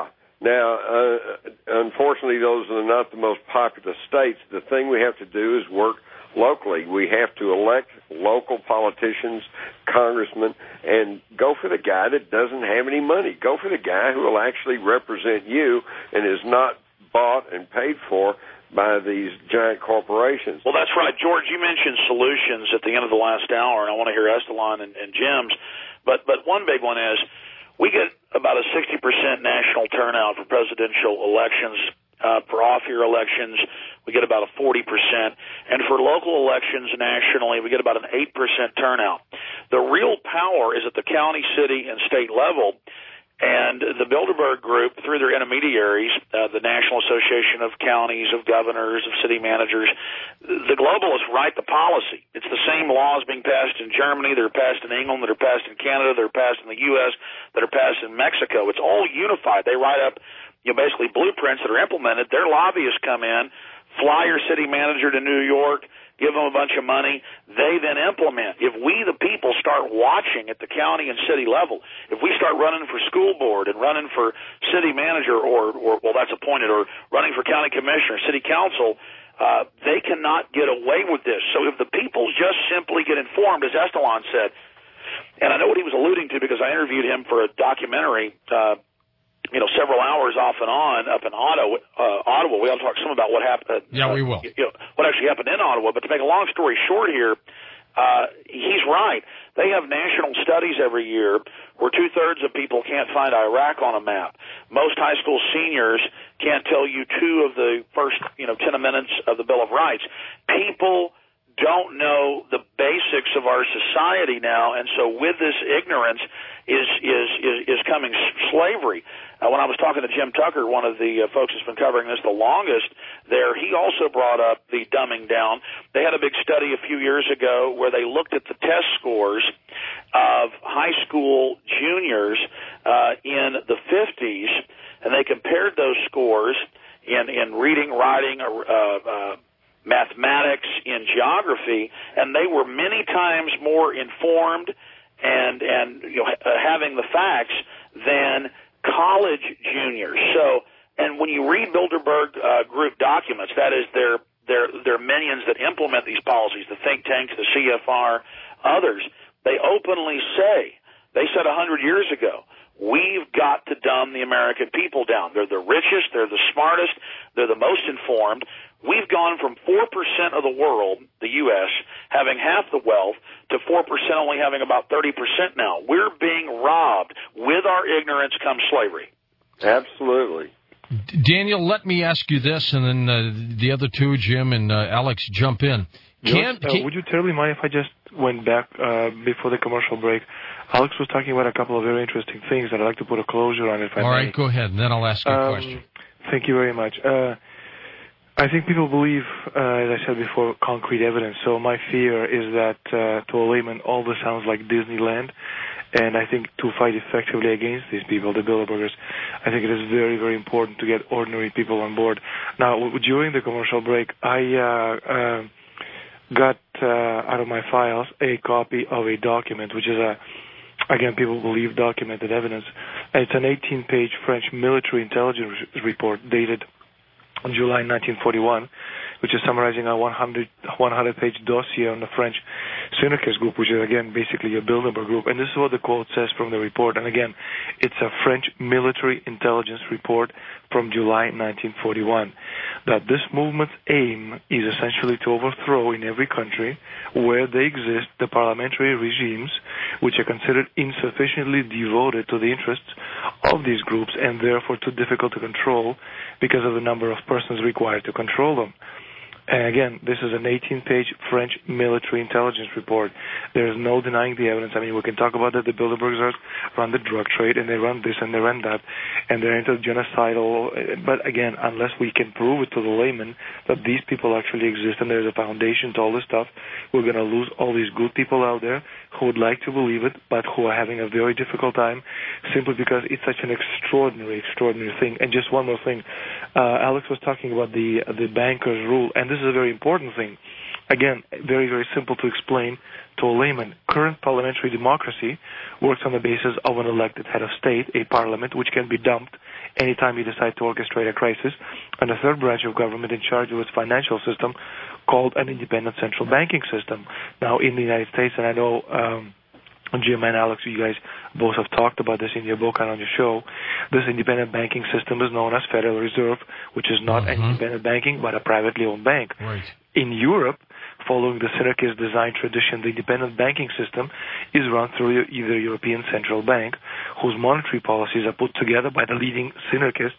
Now, uh, unfortunately, those are not the most populous states. The thing we have to do is work locally. We have to elect local politicians, congressmen, and go for the guy that doesn't have any money. Go for the guy who will actually represent you and is not bought and paid for by these giant corporations. Well, that's right. George, you mentioned solutions at the end of the last hour, and I want to hear Estelan and, and Jim's. But, but one big one is we get about a sixty percent national turnout for presidential elections. Uh, for off-year elections, we get about a forty percent. And for local elections nationally, we get about an eight percent turnout. The real power is at the county, city, and state level. And the Bilderberg Group, through their intermediaries, uh, the National Association of Counties, of Governors, of City Managers, the globalists write the policy. It's the same laws being passed in Germany, that are passed in England, that are passed in Canada, that are passed in the U S, that are passed in Mexico. It's all unified. They write up, you know, basically blueprints that are implemented. Their lobbyists come in, fly your city manager to New York, give them a bunch of money. They then implement. If we, the people, start watching at the county and city level, if we start running for school board and running for city manager or, or well, that's appointed, or running for county commissioner, city council, uh, they cannot get away with this. So if the people just simply get informed, as Estelan said, and I know what he was alluding to because I interviewed him for a documentary, uh, you know, several hours off and on up in Ottawa. Uh, Ottawa. We ought to talk some about what happened. Yeah, uh, we will. You know, what actually happened in Ottawa. But to make a long story short here, uh, he's right. They have national studies every year where two-thirds of people can't find Iraq on a map. Most high school seniors can't tell you two of the first, you know, ten amendments of the Bill of Rights. People don't know the basics of our society now, and so with this ignorance is is is, is coming slavery. Uh, when I was talking to Jim Tucker, one of the uh, folks who's been covering this the longest there, he also brought up the dumbing down. They had a big study a few years ago where they looked at the test scores of high school juniors uh, in the fifties, and they compared those scores in, in reading, writing, uh, uh, mathematics, in geography, and they were many times more informed and and you know uh, having the facts than college juniors. So, and when you read Bilderberg uh, Group documents, that is their their their minions that implement these policies, the think tanks, the C F R, others, they openly say, they said a hundred years ago, we've got to dumb the American people down. They're the richest, they're the smartest, they're the most informed. We've gone from four percent of the world, the U S, having half the wealth, to four percent only having about thirty percent now. We're being robbed. With our ignorance comes slavery. Absolutely. Daniel, let me ask you this, and then uh, the other two, Jim and uh, Alex, jump in. Can, uh, can, would you terribly mind if I just went back uh, before the commercial break? Alex was talking about a couple of very interesting things that I'd like to put a closure on. If I All may. right, go ahead, and then I'll ask you a um, question. Thank you very much. Uh, I think people believe, uh, as I said before, concrete evidence. So my fear is that, uh, to a layman, all this sounds like Disneyland. And I think to fight effectively against these people, the Bilderbergers, I think it is very, very important to get ordinary people on board. Now, during the commercial break, I uh, uh, got uh, out of my files a copy of a document, which is a, again, people believe documented evidence. It's an eighteen-page French military intelligence report dated July nineteen forty-one, which is summarizing a one hundred page dossier on the French Syndicus Group, which is, again, basically a Bilderberg group. And this is what the quote says from the report. And, again, it's a French military intelligence report from July nineteen forty-one, that this movement's aim is essentially to overthrow in every country where they exist the parliamentary regimes which are considered insufficiently devoted to the interests of these groups and therefore too difficult to control because of the number of persons required to control them. And again, this is an eighteen-page French military intelligence report. There is no denying the evidence. I mean, we can talk about that the Bilderbergers run the drug trade, and they run this and they run that, and they're into genocidal. But again, unless we can prove it to the layman that these people actually exist and there's a foundation to all this stuff, we're going to lose all these good people out there who would like to believe it, but who are having a very difficult time simply because it's such an extraordinary, extraordinary thing. And just one more thing. Uh, Alex was talking about the, the banker's rule, and this is a very important thing. Again, very, very simple to explain to a layman. Current parliamentary democracy works on the basis of an elected head of state, a parliament, which can be dumped anytime you decide to orchestrate a crisis, and a third branch of government in charge of its financial system called an independent central banking system. Now, in the United States, and I know um, Jim and Alex, you guys both have talked about this in your book and on your show, this independent banking system is known as Federal Reserve, which is not mm-hmm. an independent banking, but a privately owned bank. Right. In Europe, following the synarchist design tradition, the independent banking system is run through either European Central Bank, whose monetary policies are put together by the leading synarchists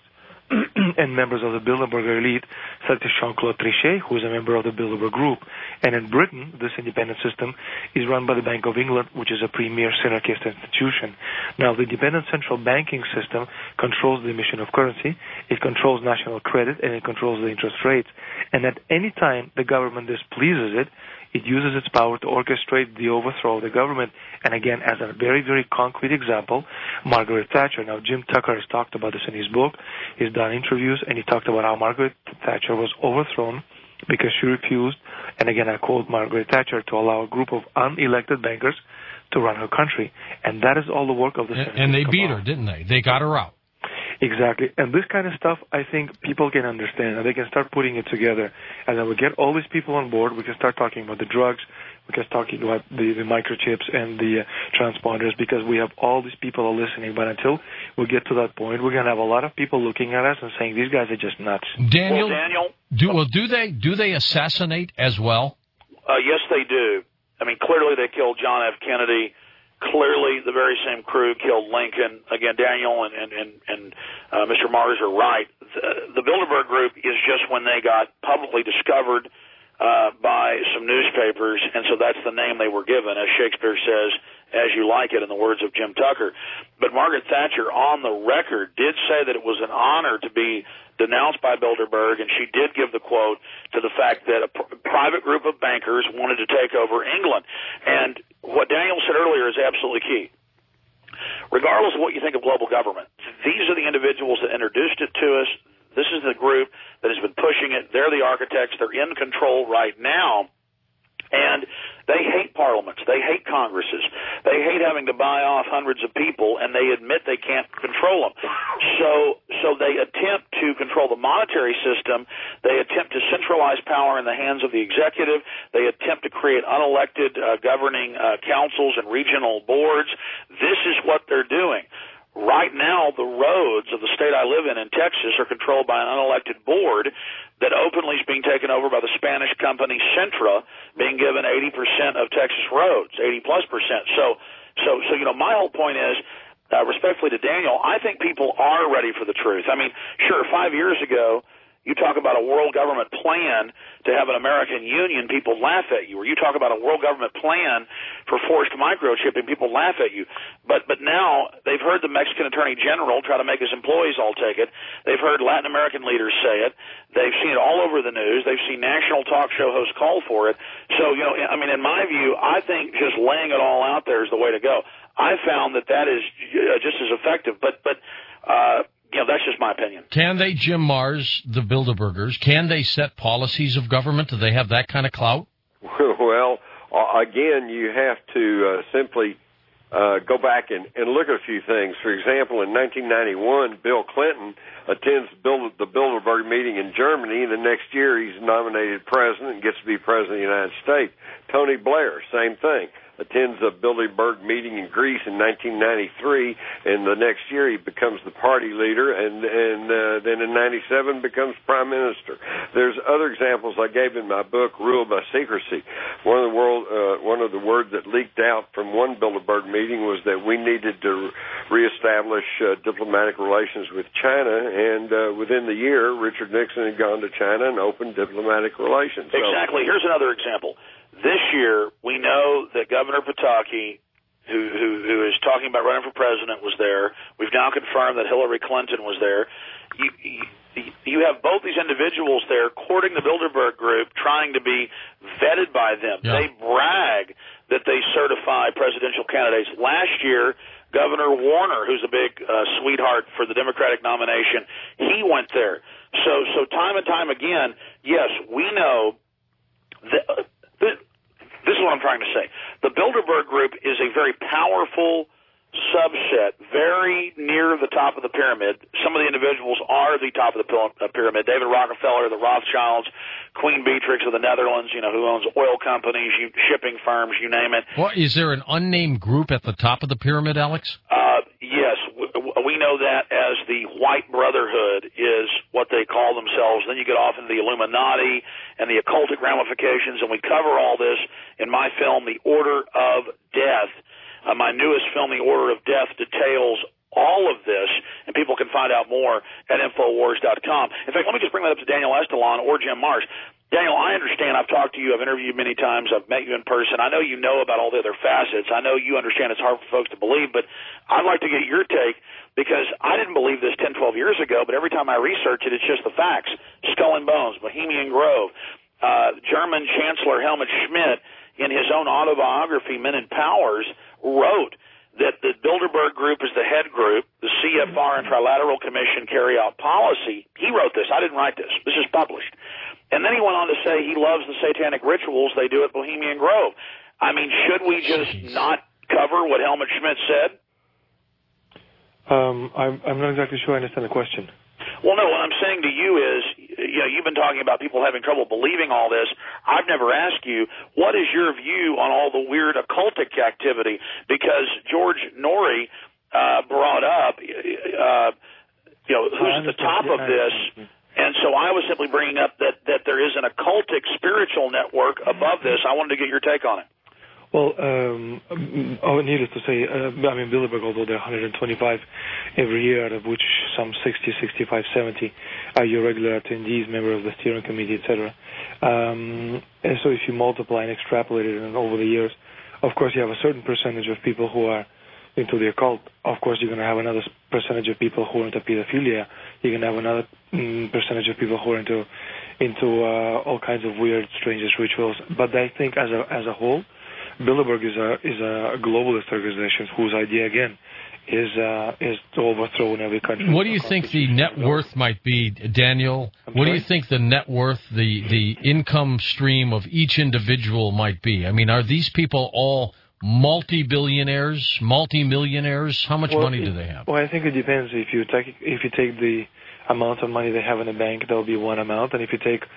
and members of the Bilderberger elite, such as Jean-Claude Trichet, who is a member of the Bilderberg Group. And in Britain, this independent system is run by the Bank of England, which is a premier synarchist institution. Now, the independent central banking system controls the emission of currency, it controls national credit, and it controls the interest rates. And at any time the government displeases it, it uses its power to orchestrate the overthrow of the government. And again, as a very, very concrete example, Margaret Thatcher. Now, Jim Tucker has talked about this in his book. He's done interviews, and he talked about how Margaret Thatcher was overthrown because she refused, and again, I quote Margaret Thatcher, to allow a group of unelected bankers to run her country. And that is all the work of the Senate. And they beat her, didn't they? They got her out. Exactly. And this kind of stuff, I think people can understand, and they can start putting it together. And then we get all these people on board. We can start talking about the drugs. We can start talking about the, the microchips and the uh, transponders, because we have all these people are listening. But until we get to that point, we're going to have a lot of people looking at us and saying, these guys are just nuts. Daniel, well, Daniel do, well, do they do they assassinate as well? Uh, yes, they do. I mean, clearly they killed John F. Kennedy. Clearly, the very same crew killed Lincoln. Again, Daniel and and and, and uh, Mister Mars are right. The, the Bilderberg Group is just when they got publicly discovered uh, by some newspapers, and so that's the name they were given, as Shakespeare says, "As you like it," in the words of Jim Tucker. But Margaret Thatcher, on the record, did say that it was an honor to be denounced by Bilderberg, and she did give the quote to the fact that a pr- private group of bankers wanted to take over England. And what Daniel said earlier is absolutely key. Regardless of what you think of global government, these are the individuals that introduced it to us. This is the group that has been pushing it. They're the architects. They're in control right now. And they hate parliaments. They hate Congresses. They hate having to buy off hundreds of people, and they admit they can't control them. So, so they attempt to control the monetary system. They attempt to centralize power in the hands of the executive. They attempt to create unelected uh, governing uh, councils and regional boards. This is what they're doing. Right now, the roads of the state I live in, in Texas, are controlled by an unelected board that openly is being taken over by the Spanish company Centra, being given eighty percent of Texas roads, eighty plus percent. So, so, so, you know, my whole point is, uh, respectfully to Daniel, I think people are ready for the truth. I mean, sure, five years ago, you talk about a world government plan to have an American union, people laugh at you. Or you talk about a world government plan for forced microchipping, people laugh at you. But but now they've heard the Mexican Attorney General try to make his employees all take it. They've heard Latin American leaders say it. They've seen it all over the news. They've seen national talk show hosts call for it. So, you know, I mean, in my view, I think just laying it all out there is the way to go. I found that that is just as effective. But, but, uh, you know, that's just my opinion. Can they, Jim Mars, the Bilderbergers, can they set policies of government? Do they have that kind of clout? Well, again, you have to uh, simply uh, go back and, and look at a few things. For example, in nineteen ninety-one, Bill Clinton attends the Bilderberg meeting in Germany, and the next year he's nominated president and gets to be president of the United States. Tony Blair, same thing. Attends a Bilderberg meeting in Greece in nineteen ninety-three, and the next year he becomes the party leader, and and uh, then in ninety-seven becomes prime minister. There's other examples I gave in my book, Ruled by Secrecy. One of the world, uh, one of the words that leaked out from one Bilderberg meeting was that we needed to reestablish uh, diplomatic relations with China, and uh, within the year, Richard Nixon had gone to China and opened diplomatic relations. Exactly. So, here's another example. This year, we know that Governor Pataki, who, who, who is talking about running for president, was there. We've now confirmed that Hillary Clinton was there. You, you, you have both these individuals there courting the Bilderberg Group, trying to be vetted by them. Yeah. They brag that they certify presidential candidates. Last year, Governor Warner, who's a big uh, sweetheart for the Democratic nomination, he went there. So, so time and time again, yes, we know that, This is what I'm trying to say. The Bilderberg Group is a very powerful subset, very near the top of the pyramid. Some of the individuals are the top of the pyramid. David Rockefeller, the Rothschilds, Queen Beatrix of the Netherlands, you know, who owns oil companies, shipping firms, you name it. Well, is there an unnamed group at the top of the pyramid, Alex? Uh, yes. We know that as the White Brotherhood is what they call themselves. Then you get off into the Illuminati and the occultic ramifications, and we cover all this in my film, The Order of Death. Uh, my newest film, The Order of Death, details all of this, and people can find out more at Infowars dot com. In fact, let me just bring that up to Daniel Estalon or Jim Marsh. Daniel, I understand. I've talked to you. I've interviewed you many times. I've met you in person. I know you know about all the other facets. I know you understand it's hard for folks to believe, but I'd like to get your take because I didn't believe this ten, twelve years ago, but every time I research it, it's just the facts. Skull and Bones, Bohemian Grove, uh, German Chancellor Helmut Schmidt, in his own autobiography, Men in Powers, wrote that the Bilderberg Group is the head group, the C F R and Trilateral Commission carry out policy. He wrote this. I didn't write this. This is published. And then he went on to say he loves the satanic rituals they do at Bohemian Grove. I mean, should we just Jeez. not cover what Helmut Schmidt said? Um, I'm, I'm not exactly sure I understand the question. Well, no, what I'm saying to you is, you know, you've been talking about people having trouble believing all this. I've never asked you, what is your view on all the weird occultic activity? Because George Norrie uh, brought up, uh, you know, who's at the top of this. And so I was simply bringing up that, that there is an occultic spiritual network above this. I wanted to get your take on it. Well, um, oh, needless to say, uh, I mean, Bilderberg, although there are one hundred twenty-five every year, out of which some sixty, sixty-five, seventy are your regular attendees, members of the steering committee, et cetera. Um, and so if you multiply and extrapolate it and over the years, of course you have a certain percentage of people who are into the occult. Of course, you're going to have another percentage of people who are into pedophilia. You're going to have another mm, percentage of people who are into into uh, all kinds of weird, strangest rituals. But I think as a as a whole, Bilderberg is a is a globalist organization whose idea again is uh, is to overthrow in every country. What do you think the net worth might be, Daniel? I'm what sorry? do you think the net worth, the the income stream of each individual might be? I mean, are these people all multi-billionaires, multi-millionaires? How much well, money it, do they have? Well, I think it depends. If you take if you take the amount of money they have in the bank, there'll be one amount, and if you take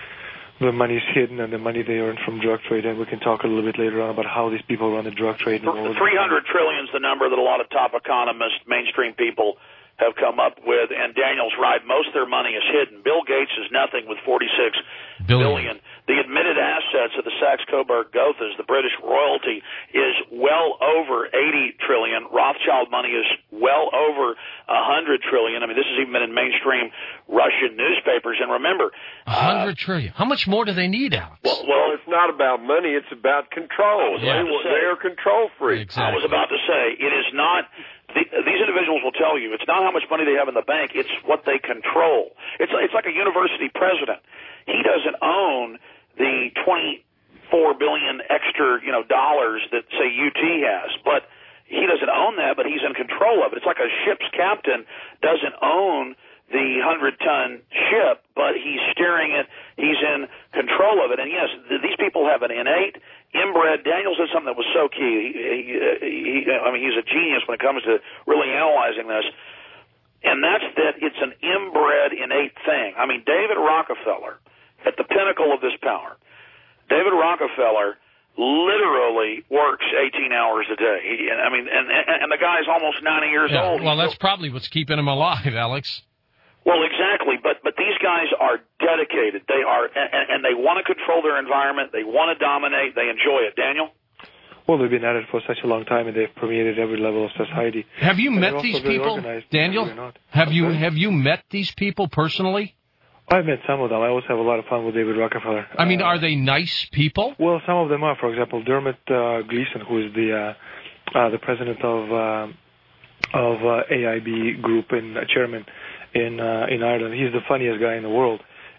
the money is hidden and the money they earn from drug trade, and we can talk a little bit later on about how these people run the drug trade. three hundred trillion is the number that a lot of top economists, mainstream people have come up with, and Daniel's right, most of their money is hidden. Bill Gates is nothing with forty-six billion. The admitted assets of the Saxe-Coburg-Gothas, the British royalty, is well over eighty trillion. Rothschild money is well over one hundred trillion. I mean, this has even been in mainstream Russian newspapers. And remember, one hundred uh, trillion. How much more do they need, Alex? Well, well, it's not about money. It's about control. Yeah. They, they are control freaks. Exactly. I was about to say, it is not... These individuals will tell you it's not how much money they have in the bank, it's what they control. It's it's like a university president. He doesn't own the twenty-four billion extra, you know, dollars that say U T has, but he doesn't own that, but he's in control of it. It's like a ship's captain doesn't own the hundred-ton ship, but he's steering it, he's in control of it. And yes, th- these people have an innate, inbred. Daniel said something that was so key. He, he, he, I mean, he's a genius when it comes to really analyzing this. And that's that it's an inbred, innate thing. I mean, David Rockefeller, at the pinnacle of this power, David Rockefeller literally works eighteen hours a day. He, I mean, and, and, and the guy's almost ninety years yeah, old. Well, that's probably what's keeping him alive, Alex. Well, exactly, but but these guys are dedicated. They are, and, and they want to control their environment. They want to dominate. They enjoy it. Daniel? Well, they've been at it for such a long time, and they've permeated every level of society. Have you and met these people, Daniel? Have you have you met these people personally? I've met some of them. I always have a lot of fun with David Rockefeller. I mean, uh, are they nice people? Well, some of them are. For example, Dermot uh, Gleeson, who is the uh, uh, the president of uh, of uh, A I B Group and uh, chairman in uh, in Ireland. He's the funniest guy in the world,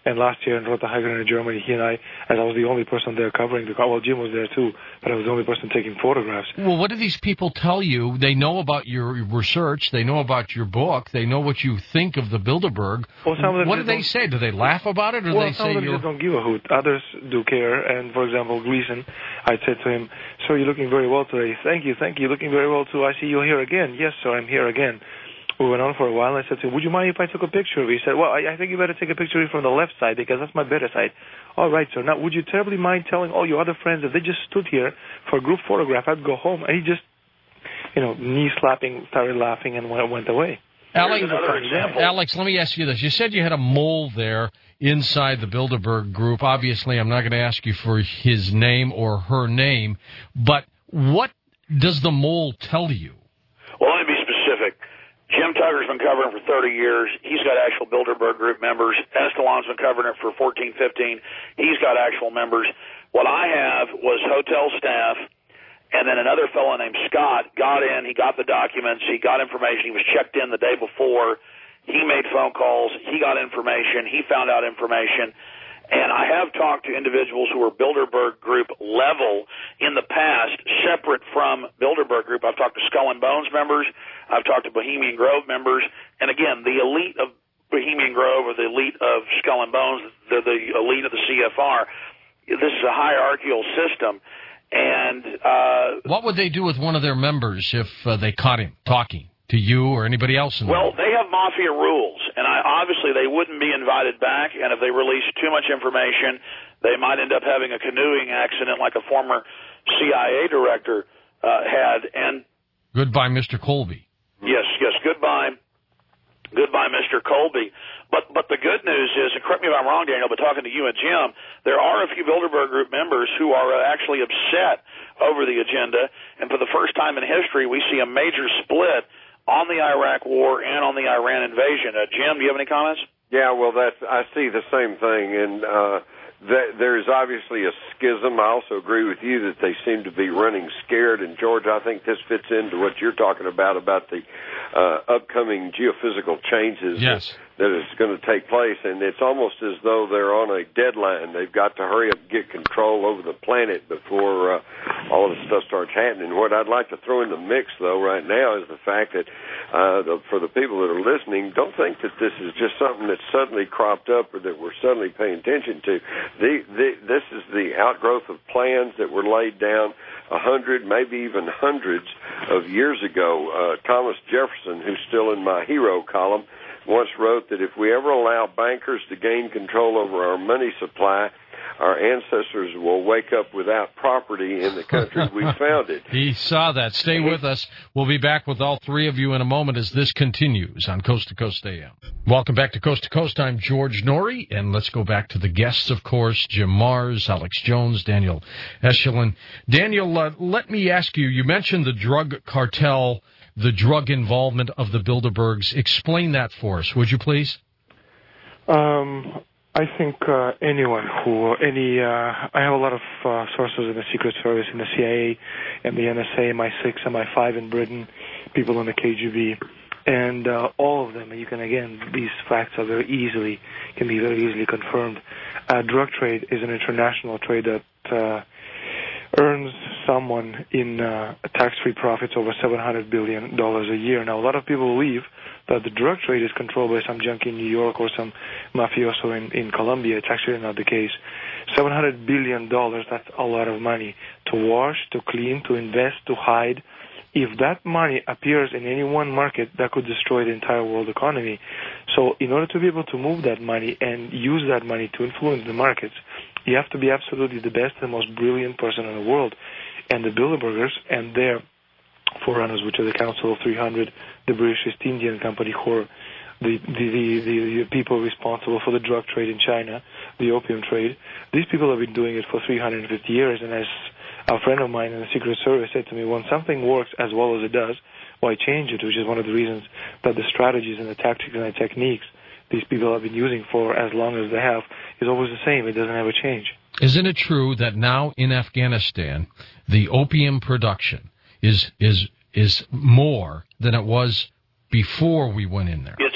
And last year in Rothagen in Germany, he and I, as I was the only person there covering the car, well, Jim was there too, but I was the only person taking photographs. Well, what do these people tell you? They know about your research. They know about your book. They know what you think of the Bilderberg. Well, some of them what do they say? Do they laugh about it, or well, they some say of them you're... just don't give a hoot. Others do care. And, for example, Gleason, I said to him, "Sir, you're looking very well today." "Thank you, thank you. Looking very well, too. I see you're here again." "Yes, sir, I'm here again." We went on for a while, and I said to him, "Would you mind if I took a picture of you?" He said, "Well, I, I think you better take a picture of you from the left side, because that's my better side." "All right, sir. Now, would you terribly mind telling all your other friends that they just stood here for a group photograph? I'd go home." And he just, you know, knee-slapping, started laughing, and went, went away. Alex, Alex, let me ask you this. You said you had a mole there inside the Bilderberg group. Obviously, I'm not going to ask you for his name or her name, but what does the mole tell you? Well, let me be specific. Jim Tugger's been covering it for thirty years. He's got actual Bilderberg group members. Escalon's been covering it for fourteen, fifteen. He's got actual members. What I have was hotel staff, and then another fellow named Scott got in. He got the documents. He got information. He was checked in the day before. He made phone calls. He got information. He found out information. And I have talked to individuals who were Bilderberg Group level in the past, separate from Bilderberg Group. I've talked to Skull and Bones members. I've talked to Bohemian Grove members. And again, the elite of Bohemian Grove or the elite of Skull and Bones, the, the elite of the C F R, this is a hierarchical system. And uh, what would they do with one of their members if uh, they caught him talking to you or anybody else in the Well, room? they have mafia rules, and I, obviously they wouldn't be invited back, and if they release too much information, they might end up having a canoeing accident like a former C I A director uh, had. And goodbye, Mister Colby. Yes, yes, goodbye. Goodbye, Mister Colby. But but the good news is, and correct me if I'm wrong, Daniel, but talking to you and Jim, there are a few Bilderberg Group members who are uh, actually upset over the agenda, and for the first time in history, we see a major split on the Iraq war and on the Iran invasion. Uh, Jim, do you have any comments? Yeah, well, that's I see the same thing, and uh, th- there is obviously a schism. I also agree with you that they seem to be running scared. And George, I think this fits into what you're talking about about the uh, upcoming geophysical changes. Yes. That is going to take place, and it's almost as though they're on a deadline. They've got to hurry up and get control over the planet before uh, all of this stuff starts happening. What I'd like to throw in the mix, though, right now is the fact that uh, the, for the people that are listening, don't think that this is just something that suddenly cropped up or that we're suddenly paying attention to. The, the, this is the outgrowth of plans that were laid down a hundred, maybe even hundreds of years ago. Uh, Thomas Jefferson, who's still in my hero column, once wrote that if we ever allow bankers to gain control over our money supply, our ancestors will wake up without property in the country we founded. He saw that. Stay with us. We'll be back with all three of you in a moment as this continues on Coast to Coast A M. Welcome back to Coast to Coast. I'm George Norrie, and let's go back to the guests, of course, Jim Marrs, Alex Jones, Daniel Eshelen. Daniel, uh, let me ask you, you mentioned the drug cartel, the drug involvement of the Bilderbergs. Explain that for us, would you please? Um, I think uh, anyone who, any, uh, I have a lot of uh, sources in the Secret Service, in the C I A, and the N S A, M I six, M I five in Britain, people in the K G B, and uh, all of them, you can, again, these facts are very easily, can be very easily confirmed. Uh, drug trade is an international trade that uh, earns someone in uh, tax-free profits over seven hundred billion dollars a year. Now, a lot of people believe that the drug trade is controlled by some junkie in New York or some mafioso in, in Colombia. It's actually not the case. seven hundred billion dollars, that's a lot of money to wash, to clean, to invest, to hide. If that money appears in any one market, that could destroy the entire world economy. So in order to be able to move that money and use that money to influence the markets, you have to be absolutely the best and most brilliant person in the world. And the Bilderbergers and their forerunners, which are the Council of three hundred, the British East Indian Company, who are the, the, the, the, the people responsible for the drug trade in China, the opium trade, these people have been doing it for three hundred fifty years. And as a friend of mine in the Secret Service said to me, when something works as well as it does, why change it? Which is one of the reasons that the strategies and the tactics and the techniques these people have been using for as long as they have is always the same. It doesn't ever change. Isn't it true that now in Afghanistan, the opium production is is is more than it was before we went in there? It's six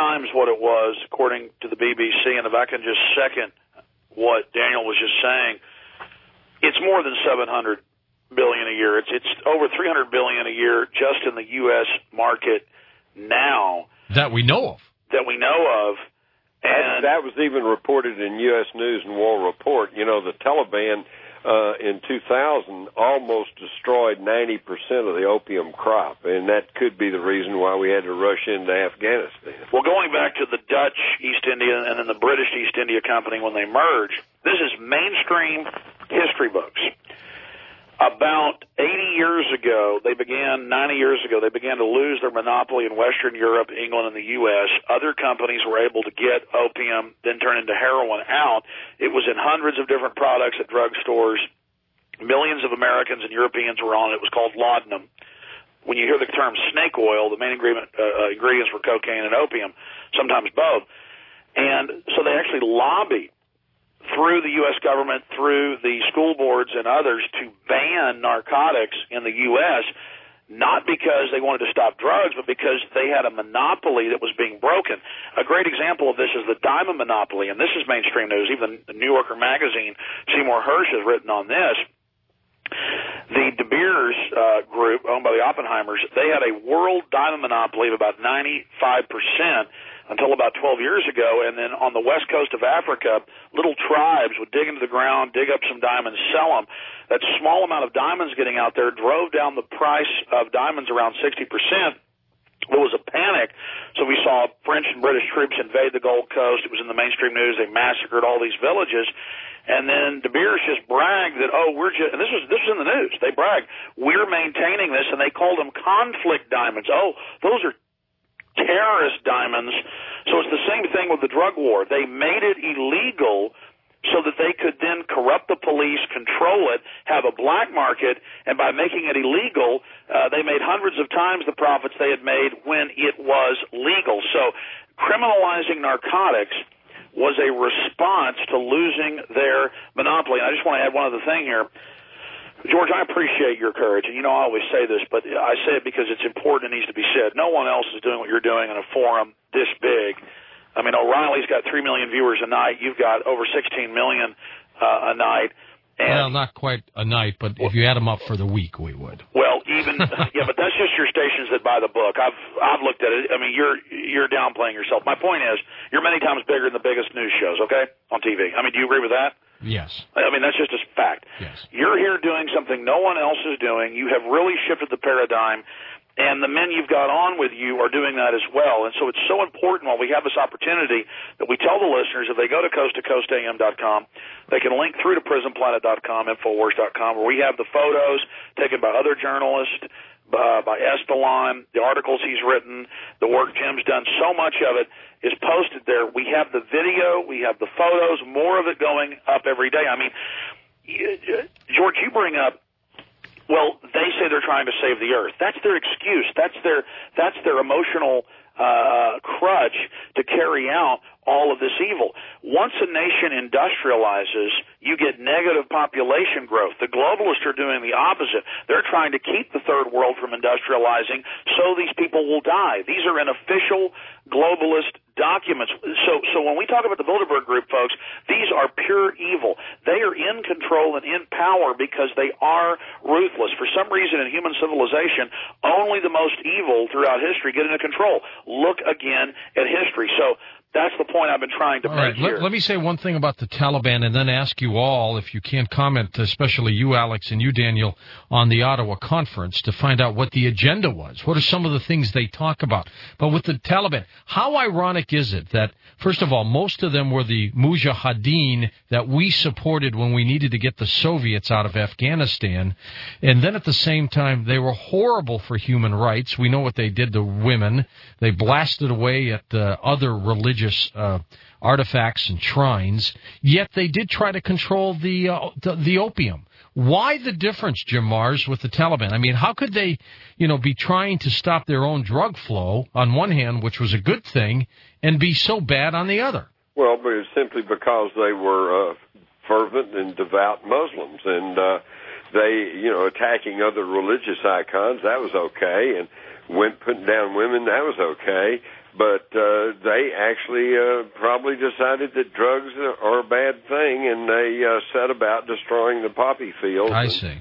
times what it was, according to the B B C. And if I can just second what Daniel was just saying, it's more than seven hundred billion dollars a year. It's it's over three hundred billion dollars a year just in the U S market now. That we know of. That we know of. And that, that was even reported in U S News and World Report. You know, the Taliban uh, in two thousand almost destroyed ninety percent of the opium crop, and that could be the reason why we had to rush into Afghanistan. Well, going back to the Dutch East India and then the British East India Company when they merged, this is mainstream history books. About eighty years ago, they began, ninety years ago, they began to lose their monopoly in Western Europe, England, and the U S. Other companies were able to get opium, then turn into heroin out. It was in hundreds of different products at drugstores. Millions of Americans and Europeans were on it. It was called laudanum. When you hear the term snake oil, the main ingredient, uh, ingredients were cocaine and opium, sometimes both. And so they actually lobbied through the U S government, through the school boards and others, to ban narcotics in the U S, not because they wanted to stop drugs, but because they had a monopoly that was being broken. A great example of this is the diamond monopoly, and this is mainstream news. Even the New Yorker magazine, Seymour Hersh, has written on this. The De Beers uh, group, owned by the Oppenheimers, they had a world diamond monopoly of about ninety-five percent until about twelve years ago, and then on the west coast of Africa, little tribes would dig into the ground, dig up some diamonds, sell them. That small amount of diamonds getting out there drove down the price of diamonds around sixty percent. There was a panic, so we saw French and British troops invade the Gold Coast. It was in the mainstream news. They massacred all these villages. And then De Beers just bragged that, oh, we're just, and this was, this was in the news. They bragged, we're maintaining this, and they called them conflict diamonds. Oh, those are terrorist diamonds. So it's the same thing with the drug war. They made it illegal so that they could then corrupt the police, control it, have a black market, and by making it illegal, uh, they made hundreds of times the profits they had made when it was legal. So criminalizing narcotics was a response to losing their monopoly. And I just want to add one other thing here. George, I appreciate your courage, and you know I always say this, but I say it because it's important. It needs to be said. No one else is doing what you're doing in a forum this big. I mean, O'Reilly's got three million viewers a night. You've got over sixteen million uh, a night. And, well, not quite a night, but if you add them up for the week, we would. Well, even yeah, but that's just your stations that buy the book. I've I've looked at it. I mean, you're you're downplaying yourself. My point is, you're many times bigger than the biggest news shows. Okay, on T V. I mean, do you agree with that? Yes. I mean, that's just a fact. Yes. You're here doing something no one else is doing. You have really shifted the paradigm, and the men you've got on with you are doing that as well. And so it's so important while we have this opportunity that we tell the listeners if they go to coast to coast a m dot com, they can link through to prison planet dot com, infowars dot com, where we have the photos taken by other journalists, uh, by Estalon, the articles he's written, the work Jim's done. So much of it is posted there. We have the video, we have the photos, more of it going up every day. I mean, George, you bring up, well, they say they're trying to save the earth. That's their excuse. That's their that's their emotional uh, crutch to carry out all of this evil. Once a nation industrializes, you get negative population growth. The globalists are doing the opposite. They're trying to keep the third world from industrializing so these people will die. These are an official globalist documents. So so when we talk about the Bilderberg Group, folks, these are pure evil. They are in control and in power because they are ruthless. For some reason in human civilization, only the most evil throughout history get into control. Look again at history. So that's the point I've been trying to all make right, here. Let, let me say one thing about the Taliban and then ask you all, if you can't comment, especially you, Alex, and you, Daniel, on the Ottawa conference to find out what the agenda was. What are some of the things they talk about? But with the Taliban, how ironic is it that, first of all, most of them were the Mujahideen that we supported when we needed to get the Soviets out of Afghanistan, and then at the same time, they were horrible for human rights. We know what they did to women. They blasted away at uh, other religions. Uh, artifacts and shrines, yet they did try to control the, uh, the the opium. Why the difference, Jim Marrs, with the Taliban? I mean, how could they, you know, be trying to stop their own drug flow on one hand, which was a good thing, and be so bad on the other? Well, but it's simply because they were uh, fervent and devout Muslims, and uh, they, you know, attacking other religious icons, that was okay, and went putting down women, that was okay. but uh, they actually uh, probably decided that drugs are a bad thing, and they uh, set about destroying the poppy fields. I and, see.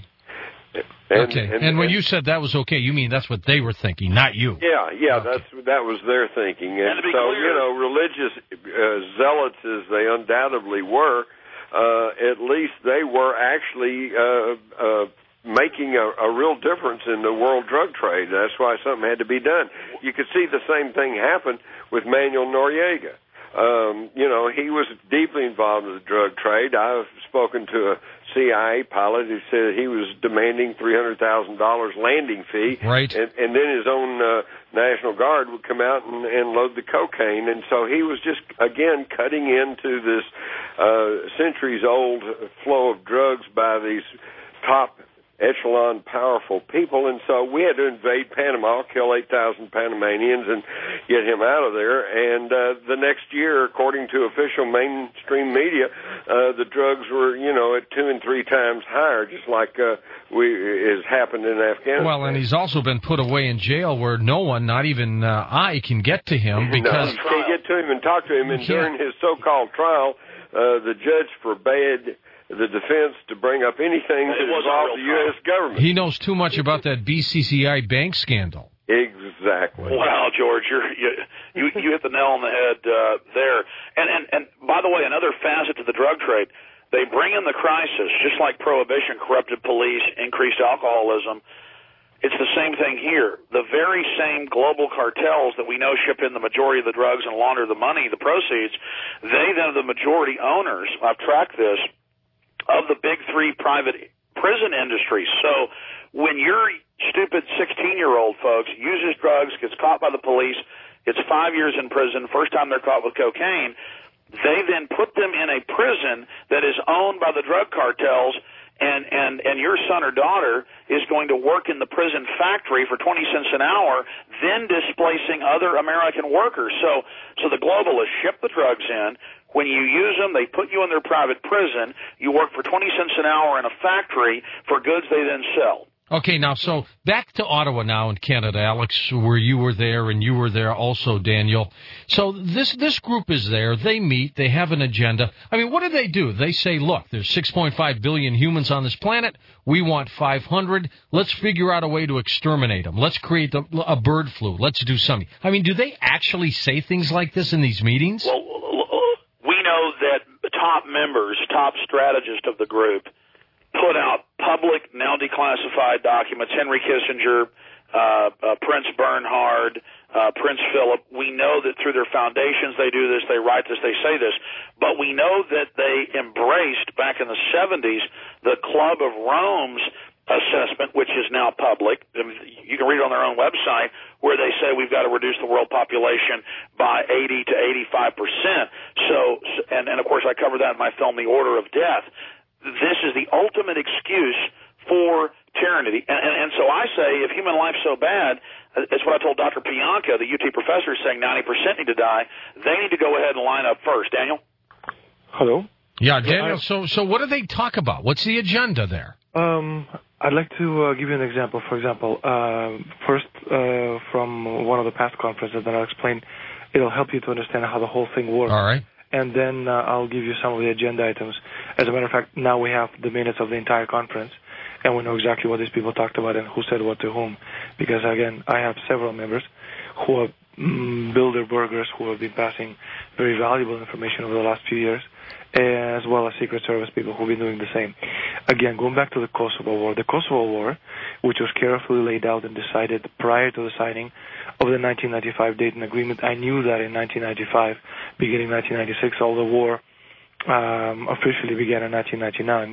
And, okay, and, and when and, you said that was okay, you mean that's what they were thinking, not you? Yeah, yeah, okay. that's that was their thinking. And, and to be so, clear, you know, religious uh, zealots as they undoubtedly were, uh, at least they were actually uh, uh, making a, a real difference in the world drug trade. That's why something had to be done. You could see the same thing happen with Manuel Noriega. Um, you know, he was deeply involved in the drug trade. I've spoken to a C I A pilot who said he was demanding three hundred thousand dollars landing fee. Right. And, and then his own uh, National Guard would come out and, and load the cocaine. And so he was just, again, cutting into this uh, centuries-old flow of drugs by these top echelon powerful people, and so we had to invade Panama, kill eight thousand Panamanians, and get him out of there. And uh, the next year, according to official mainstream media, uh, the drugs were, you know, at two and three times higher, just like uh, we has happened in Afghanistan. Well, and he's also been put away in jail where no one, not even uh, I, can get to him because... No, you can't get to him and talk to him, and during his so-called trial, uh, the judge forbade the defense to bring up anything that involved the U S government. He knows too much about that B C C I bank scandal. Exactly. Wow, George, you're, you you you hit the nail on the head uh, there. And, and and by the way, another facet to the drug trade, they bring in the crisis, just like prohibition, corrupted police, increased alcoholism. It's the same thing here. The very same global cartels that we know ship in the majority of the drugs and launder the money, the proceeds, they then are the majority owners. I've tracked this. Of the big three private prison industries. So when your stupid sixteen-year-old, folks, uses drugs, gets caught by the police, gets five years in prison, first time they're caught with cocaine, they then put them in a prison that is owned by the drug cartels, and, and, and your son or daughter is going to work in the prison factory for twenty cents an hour, then displacing other American workers. So, so the globalists ship the drugs in. When you use them, they put you in their private prison. You work for twenty cents an hour in a factory for goods they then sell. Okay, now, so back to Ottawa now in Canada, Alex, where you were there, and you were there also, Daniel. So this this group is there. They meet. They have an agenda. I mean, what do they do? They say, look, there's six point five billion humans on this planet. We want five hundred. Let's figure out a way to exterminate them. Let's create the, a bird flu. Let's do something. I mean, do they actually say things like this in these meetings? Well, we know that the top members, top strategists of the group, put out public, now declassified documents. Henry Kissinger, uh, uh, Prince Bernhard, uh, Prince Philip. We know that through their foundations they do this, they write this, they say this. But we know that they embraced, back in the seventies, the Club of Rome's assessment, which is now public. You can read it on their own website, where they say we've got to reduce the world population by eighty to eighty-five percent. So, and, and of course I cover that in my film, The Order of Death. This is the ultimate excuse for tyranny. And, and, and so I say, if human life's so bad, it's what I told Doctor Pianka, the U T professor, saying ninety percent need to die. They need to go ahead and line up first. Daniel? Hello? Yeah, Daniel, so, so what do they talk about? What's the agenda there? Um, I'd like to uh, give you an example. For example, uh, first uh, from one of the past conferences, then I'll explain. It'll help you to understand how the whole thing works. All right. And then uh, I'll give you some of the agenda items. As a matter of fact, now we have the minutes of the entire conference, and we know exactly what these people talked about and who said what to whom. Because, again, I have several members who are mm, Bilderbergers who have been passing very valuable information over the last few years, as well as Secret Service people who have been doing the same. Again, going back to the Kosovo War. The Kosovo War, which was carefully laid out and decided prior to the signing of the nineteen ninety-five Dayton Agreement. I knew that in nineteen ninety-five, beginning nineteen ninety-six, all the war um, officially began in nineteen ninety-nine.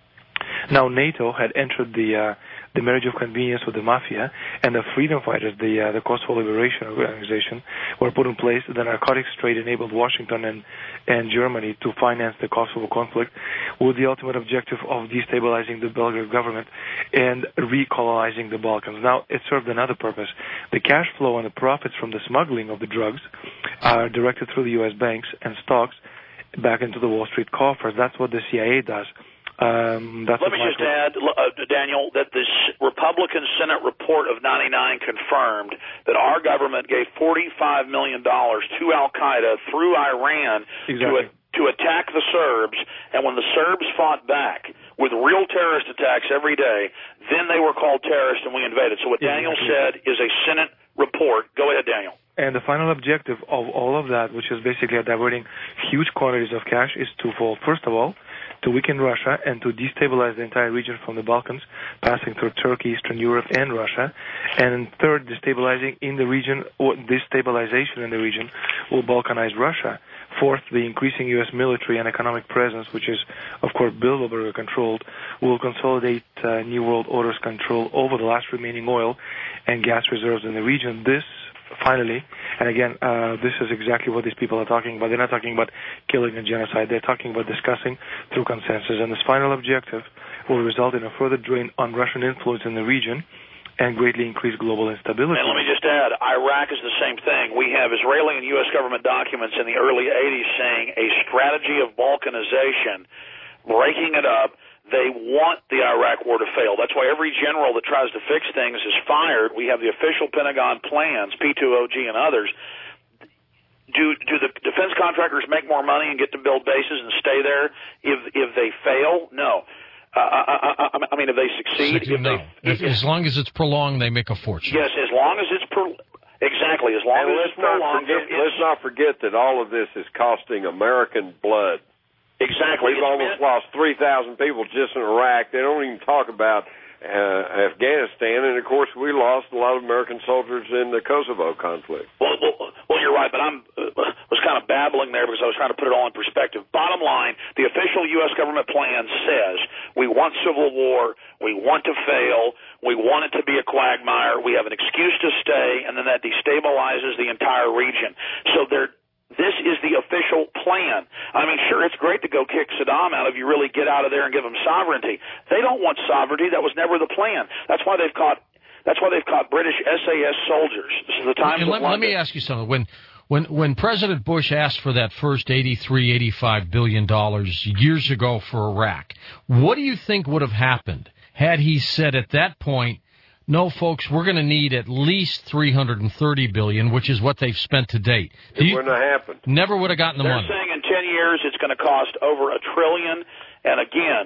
Now, NATO had entered the uh, the marriage of convenience with the mafia, and the freedom fighters, the uh, the Kosovo Liberation Organization, were put in place. The narcotics trade enabled Washington and, and Germany to finance the Kosovo conflict with the ultimate objective of destabilizing the Belgrade government and recolonizing the Balkans. Now, it served another purpose. The cash flow and the profits from the smuggling of the drugs are directed through the U S banks and stocks back into the Wall Street coffers. That's what the C I A does. Um, that's Let me just add, uh, Daniel, that this Republican Senate report of ninety-nine confirmed that our government gave forty-five million dollars to Al-Qaeda through Iran exactly. to, to attack the Serbs, and when the Serbs fought back with real terrorist attacks every day, then they were called terrorists and we invaded. So what Daniel exactly. said is a Senate report. Go ahead, Daniel. And the final objective of all of that, which is basically diverting huge quantities of cash, is twofold. First of all, to weaken Russia and to destabilize the entire region from the Balkans, passing through Turkey, Eastern Europe, and Russia. And third, destabilizing in the region, or destabilization in the region will balkanize Russia. Fourth, the increasing U S military and economic presence, which is, of course, Bilderberg-controlled, will consolidate uh, New World Order's control over the last remaining oil and gas reserves in the region. This Finally, and again, uh, this is exactly what these people are talking about. They're not talking about killing and genocide. They're talking about discussing through consensus. And this final objective will result in a further drain on Russian influence in the region and greatly increase global instability. And let me just add, Iraq is the same thing. We have Israeli and U S government documents in the early eighties saying a strategy of balkanization, breaking it up. They want the Iraq war to fail. That's why every general that tries to fix things is fired. We have the official Pentagon plans, P two O G and others. Do do the defense contractors make more money and get to build bases and stay there if if they fail? No. Uh, I, I, I mean, if they succeed, if no. they, if, as long as it's prolonged, they make a fortune. Yes, as long as it's pro- exactly as long and as let's it's prolonged. Not forget, let's not forget that all of this is costing American blood. Exactly. We've almost lost three thousand people just in Iraq. They don't even talk about uh, Afghanistan. And, of course, we lost a lot of American soldiers in the Kosovo conflict. Well, well, well you're right, but I uh, was kind of babbling there because I was trying to put it all in perspective. Bottom line, the official U S government plan says we want civil war, we want to fail, we want it to be a quagmire, we have an excuse to stay, and then that destabilizes the entire region. So they're This is the official plan. I mean, sure, it's great to go kick Saddam out if you really get out of there and give them sovereignty. They don't want sovereignty. That was never the plan. That's why they've caught. That's why they've caught British S A S soldiers. This is the time. Let, let me ask you something. When when when President Bush asked for that first eighty-three, eighty-five billion dollars years ago for Iraq, what do you think would have happened had he said at that point, no, folks, we're going to need at least three hundred thirty billion dollars, which is what they've spent to date. It you, wouldn't have happened. Never would have gotten the They're money. They're saying in ten years it's going to cost over a trillion. And again,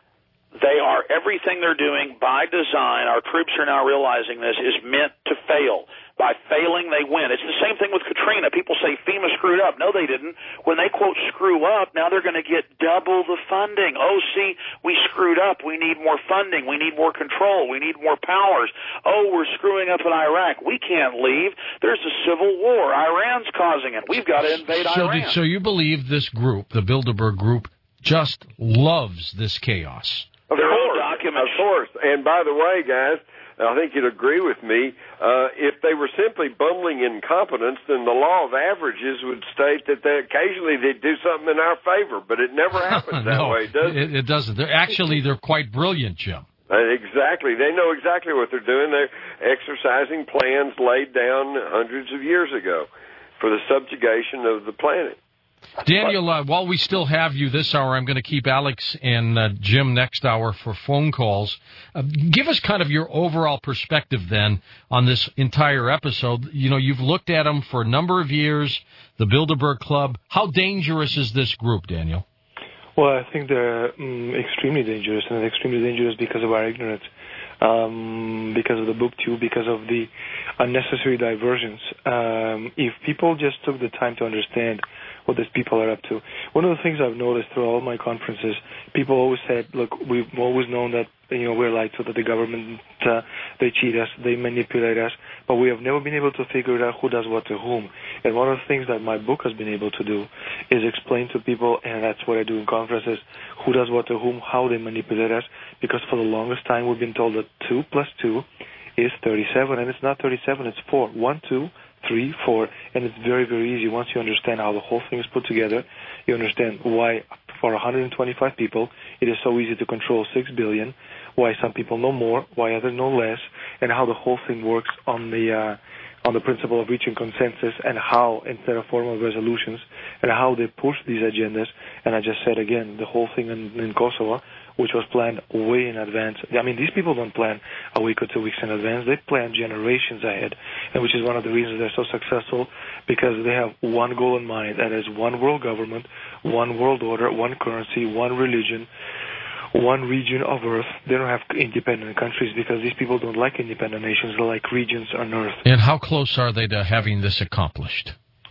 they are everything they're doing by design. Our troops are now realizing this is meant to fail. By failing, they win. It's the same thing with Katrina. People say FEMA screwed up. No, they didn't. When they, quote, screw up, now they're going to get double the funding. Oh, see, we screwed up. We need more funding. We need more control. We need more powers. Oh, we're screwing up in Iraq. We can't leave. There's a civil war. Iran's causing it. We've got to invade so Iran. Did, so you believe this group, the Bilderberg Group, just loves this chaos? Of Their course, own documents. Of course. And by the way, guys, I think you'd agree with me, uh, if they were simply bumbling incompetence, then the law of averages would state that they, occasionally they'd do something in our favor, but it never happens that no, way, does it? it? It doesn't. They're, actually, they're quite brilliant, Jim. Uh, exactly. They know exactly what they're doing. They're exercising plans laid down hundreds of years ago for the subjugation of the planet. Daniel, uh, while we still have you this hour, I'm going to keep Alex and uh, Jim next hour for phone calls. Uh, give us kind of your overall perspective then on this entire episode. You know, you've looked at them for a number of years, the Bilderberg Club. How dangerous is this group, Daniel? Well, I think they're um, extremely dangerous, and they're extremely dangerous because of our ignorance, um, because of the booktube, because of the unnecessary diversions. Um, if people just took the time to understand what these people are up to. One of the things I've noticed through all my conferences, people always said, look, we've always known that, you know, we're lied to, that the government, uh, they cheat us, they manipulate us, but we have never been able to figure out who does what to whom. And one of the things that my book has been able to do is explain to people, and that's what I do in conferences, who does what to whom, how they manipulate us, because for the longest time we've been told that two plus two is thirty-seven, and it's not thirty-seven, it's four. One, two, three, four, and it's very, very easy. Once you understand how the whole thing is put together, you understand why for one hundred twenty-five people it is so easy to control six billion, why some people know more, why others know less, and how the whole thing works on the uh, on the principle of reaching consensus, and how, instead of formal resolutions, and how they push these agendas. And I just said again, the whole thing in, in Kosovo which was planned way in advance. I mean, these people don't plan a week or two weeks in advance. They plan generations ahead, and which is one of the reasons they're so successful, because they have one goal in mind, that is one world government, one world order, one currency, one religion, one region of Earth. They don't have independent countries because these people don't like independent nations. They like regions on Earth. And how close are they to having this accomplished?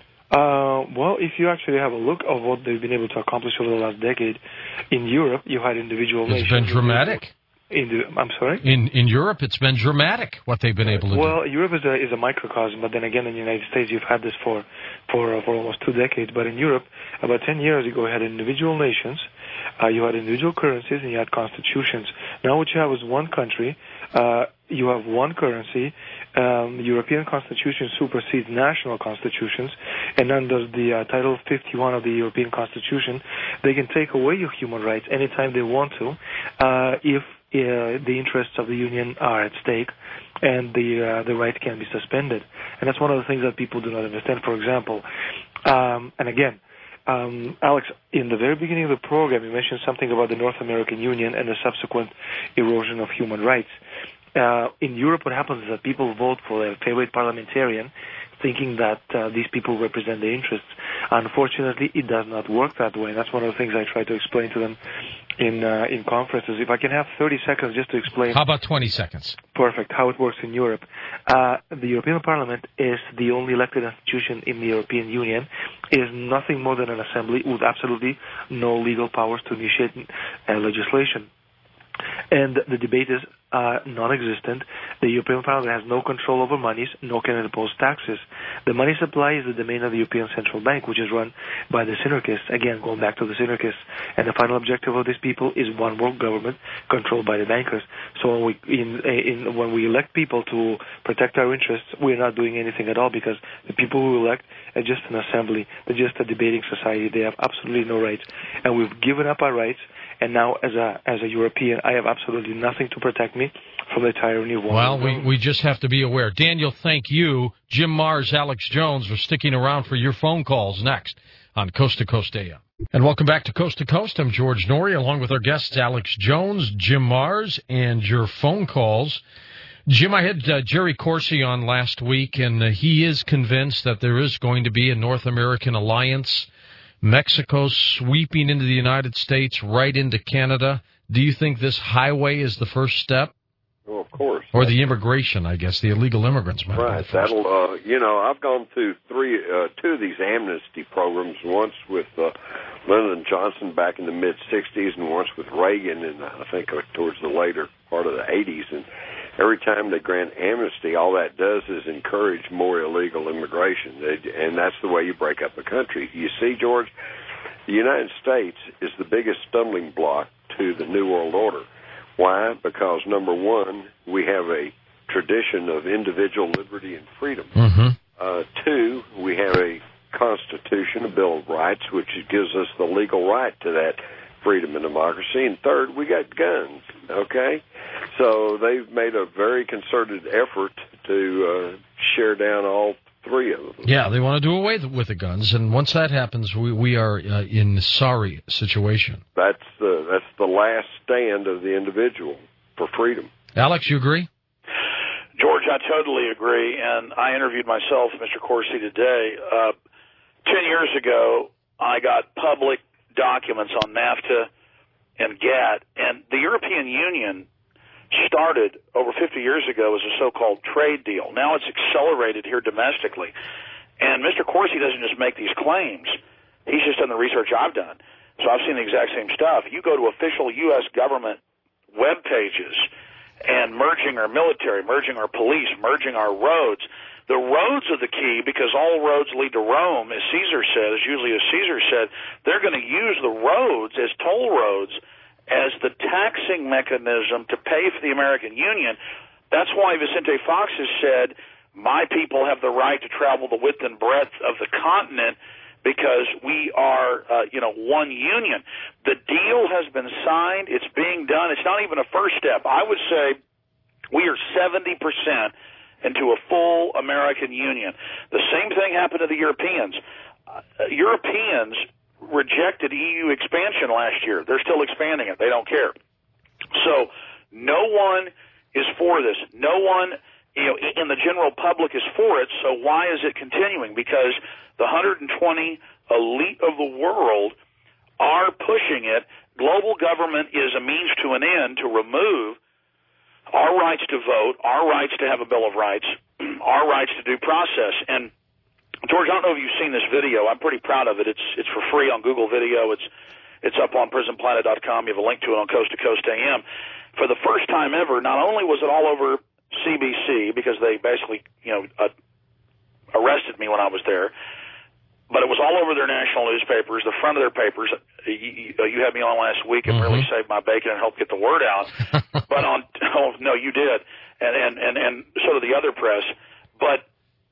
Uh, well, if you actually have a look of what they've been able to accomplish over the last decade, in Europe you had individual it's nations. It's been dramatic. In the, I'm sorry? In in Europe, it's been dramatic what they've been able to well, do. Well, do. Europe is a, is a microcosm, but then again in the United States you've had this for, for, uh, for almost two decades. But in Europe, about ten years ago, you had individual nations, uh, you had individual currencies, and you had constitutions. Now what you have is one country, uh, you have one currency. Um, European Constitution supersedes national constitutions, and under the uh, Title fifty-one of the European Constitution, they can take away your human rights anytime they want to, uh, if uh, the interests of the Union are at stake, and the uh, the right can be suspended. And that's one of the things that people do not understand. For example, um, and again, Um, Alex, in the very beginning of the program, you mentioned something about the North American Union and the subsequent erosion of human rights. Uh, in Europe, what happens is that people vote for their favorite parliamentarian, thinking that uh, these people represent their interests. Unfortunately, it does not work that way, and that's one of the things I try to explain to them in uh, in conferences. If I can have thirty seconds just to explain. How about twenty seconds? Perfect. How it works in Europe. Uh, the European Parliament is the only elected institution in the European Union. It is nothing more than an assembly with absolutely no legal powers to initiate uh, legislation. And the debate is uh, non-existent. The European Parliament has no control over monies, nor can it impose taxes. The money supply is the domain of the European Central Bank, which is run by the synarchists. Again, going back to the synarchists. And the final objective of these people is one world government controlled by the bankers. So when we, in, in, when we elect people to protect our interests, we're not doing anything at all, because the people we elect are just an assembly. They're just a debating society. They have absolutely no rights. And we've given up our rights. And now, as a as a European, I have absolutely nothing to protect me from the tyranny of one. Well, we, we just have to be aware. Daniel, thank you. Jim Marrs, Alex Jones for sticking around for your phone calls next on Coast to Coast A M. And welcome back to Coast to Coast. I'm George Noory, along with our guests Alex Jones, Jim Marrs, and your phone calls. Jim, I had uh, Jerry Corsi on last week, and uh, he is convinced that there is going to be a North American alliance. Mexico sweeping into the United States, right into Canada. Do you think this highway is the first step? Well, of course. Or the immigration, I guess, the illegal immigrants might right. be the first. That'll, uh, you know, I've gone through three, uh, two of these amnesty programs, once with uh, Lyndon Johnson back in the mid-sixties and once with Reagan in, I think, uh, towards the later part of the eighties. And every time they grant amnesty, all that does is encourage more illegal immigration, and that's the way you break up a country. You see, George, the United States is the biggest stumbling block to the New World Order. Why? Because, number one, we have a tradition of individual liberty and freedom. Mm-hmm. Uh, two, we have a Constitution, a Bill of Rights, which gives us the legal right to that freedom and democracy. And third, we got guns, okay? So they've made a very concerted effort to uh, share down all three of them. Yeah, they want to do away with the guns, and once that happens, we, we are uh, in a sorry situation. That's the, that's the last stand of the individual for freedom. Alex, you agree? George, I totally agree, and I interviewed myself, Mister Corsi, today. Uh, ten years ago, I got public documents on NAFTA and GATT, and the European Union started over fifty years ago as a so-called trade deal. Now it's accelerated here domestically. And Mister Corsi doesn't just make these claims. He's just done the research I've done. So I've seen the exact same stuff. You go to official U S government web pages and merging our military, merging our police, merging our roads. The roads are the key, because all roads lead to Rome, as Caesar said, as usually as Caesar said. They're going to use the roads as toll roads as the taxing mechanism to pay for the American Union. That's why Vicente Fox has said, my people have the right to travel the width and breadth of the continent, because we are, uh, you know, one union. The deal has been signed. It's being done. It's not even a first step. I would say we are seventy percent into a full American Union. The same thing happened to the Europeans. Uh, Europeans rejected E U expansion last year. They're still expanding it. They don't care. So no one is for this. No one, you know, in the general public is for it. So why is it continuing? Because the one hundred twenty elite of the world are pushing it. Global government is a means to an end to remove our rights to vote, our rights to have a Bill of Rights, our rights to due process. And George, I don't know if you've seen this video. I'm pretty proud of it. It's it's for free on Google Video. It's it's up on prison planet dot com. You have a link to it on Coast to Coast A M. For the first time ever, not only was it all over C B C because they basically, you know, uh, arrested me when I was there, but it was all over their national newspapers, the front of their papers. You, you had me on last week and mm-hmm. really saved my bacon and helped get the word out. But on, oh, no, you did, and and and and so did the other press. But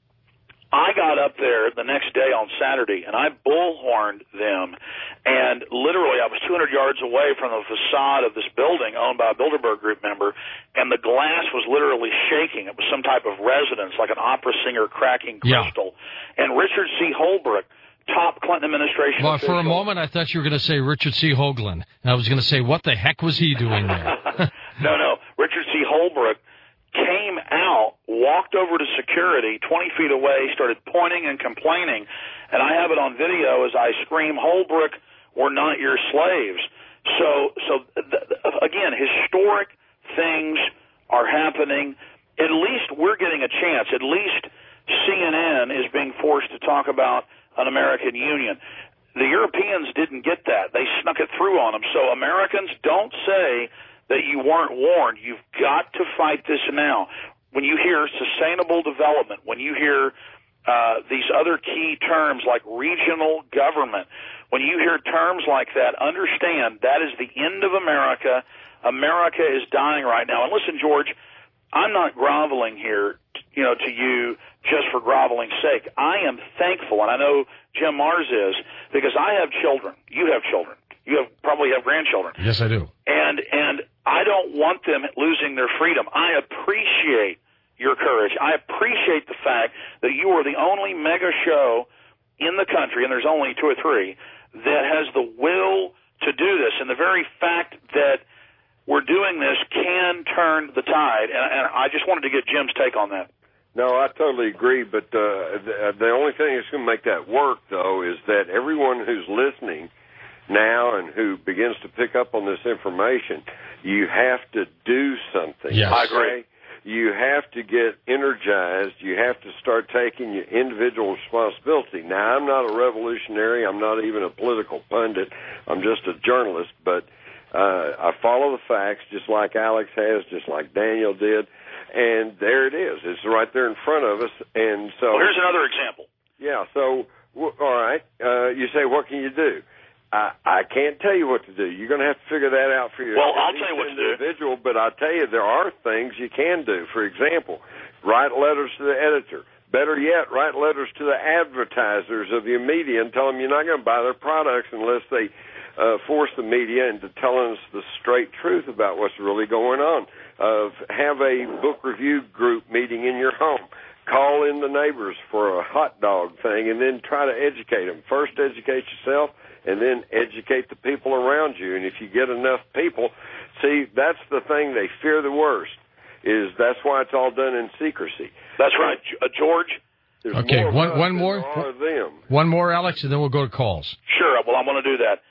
I got up there the next day on Saturday, and I bullhorned them, and literally I was two hundred yards away from the facade of this building owned by a Bilderberg Group member, and the glass was literally shaking. It was some type of resonance, like an opera singer cracking crystal. Yeah. And Richard C. Holbrooke, top Clinton administration Well, official, for a moment I thought you were going to say Richard C. Hoagland. I was going to say, what the heck was he doing there? no, no. Richard C. Holbrooke came out, walked over to security twenty feet away, started pointing and complaining, and I have it on video as I scream, Holbrooke, we're not your slaves. So, so th- again, historic things are happening. At least we're getting a chance. At least C N N is being forced to talk about an American Union. The Europeans didn't get that. They snuck it through on them. So Americans, don't say that you weren't warned. You've got to fight this now. When you hear sustainable development, when you hear uh, these other key terms like regional government, when you hear terms like that, understand that is the end of America. America is dying right now. And listen, George, I'm not groveling here, you know, to you just for groveling's sake. I am thankful, and I know Jim Marrs is, because I have children. You have children. You have probably have grandchildren. Yes, I do. And and I don't want them losing their freedom. I appreciate your courage. I appreciate the fact that you are the only mega show in the country, and there's only two or three, that has the will to do this. And the very fact that we're doing this can turn the tide. And, and I just wanted to get Jim's take on that. No, I totally agree. But uh, the, the only thing that's going to make that work, though, is that everyone who's listening now and who begins to pick up on this information, you have to do something. Yes. I agree. You have to get energized. You have to start taking your individual responsibility. Now, I'm not a revolutionary. I'm not even a political pundit. I'm just a journalist. But uh, I follow the facts just like Alex has, just like Daniel did. And there it is. It's right there in front of us. And so, well, here's another example. Yeah. So, w- all right. Uh, you say, what can you do? I, I can't tell you what to do. You're going to have to figure that out for your well, I'll tell you what to do. individual, but I'll tell you there are things you can do. For example, write letters to the editor. Better yet, write letters to the advertisers of your media and tell them you're not going to buy their products unless they uh, force the media into telling us the straight truth about what's really going on. Uh, have a book review group meeting in your home. Call in the neighbors for a hot dog thing and then try to educate them. First, educate yourself, and then educate the people around you. And if you get enough people, see, that's the thing they fear the worst, is that's why it's all done in secrecy. That's right. Uh, George? There's okay, more one, one more. Them. One more, Alex, and then we'll go to calls. Sure. Well, I'm going to do that.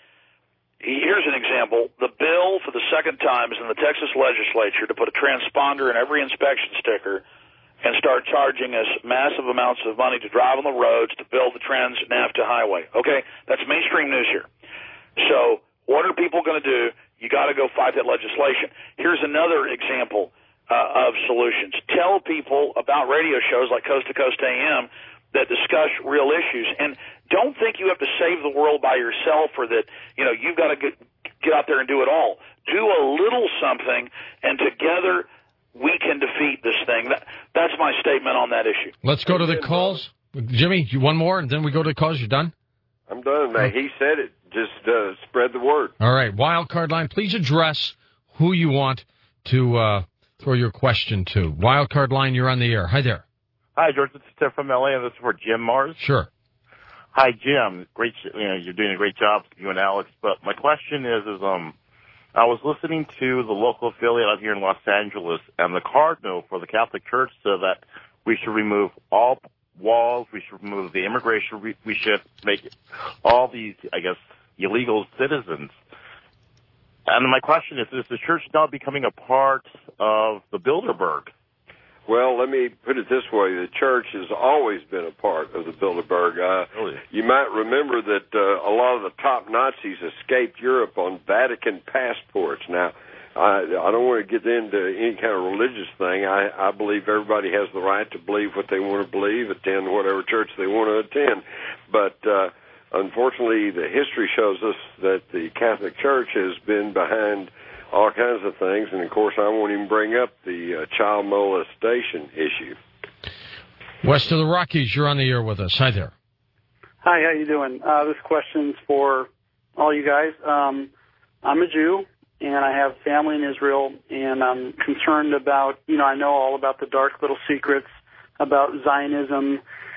Here's an example. The bill for the second time is in the Texas legislature to put a transponder in every inspection sticker and start charging us massive amounts of money to drive on the roads to build the Trans-NAFTA highway. Okay? That's mainstream news here. So what are people going to do? You got to go fight that legislation. Here's another example uh, of solutions. Tell people about radio shows like Coast to Coast A M that discuss real issues. And don't think you have to save the world by yourself or that, you know, you've got to get, get out there and do it all. Do a little something, and together we can defeat this thing. That, that's my statement on that issue. Let's go to the calls. Jimmy, you one more, and then we go to the calls. You're done? I'm done. Now, he said it. Just uh, spread the word. All right. Wildcard line, please address who you want to uh, throw your question to. Wildcard line, you're on the air. Hi there. Hi, George. This is Steph from L A, and this is for Jim Marrs. Sure. Hi, Jim. Great. You know, you're doing a great job, you and Alex. But my question is, is um, I was listening to the local affiliate out here in Los Angeles, and the cardinal for the Catholic Church said that we should remove all walls, we should remove the immigration, we should make all these, I guess, illegal citizens. And my question is, is the church now becoming a part of the Bilderberg? Well, let me put it this way. The church has always been a part of the Bilderberg. Uh, really? You might remember that uh, a lot of the top Nazis escaped Europe on Vatican passports. Now, I, I don't want to get into any kind of religious thing. I, I believe everybody has the right to believe what they want to believe, attend whatever church they want to attend. But uh, unfortunately, the history shows us that the Catholic Church has been behind all kinds of things, and of course I won't even bring up the uh, child molestation issue. West of the Rockies, you're on the air with us. Hi there. Hi, how you doing? Uh, this question's for all you guys. Um, I'm a Jew, and I have family in Israel, and I'm concerned about, you know, I know all about the dark little secrets about Zionism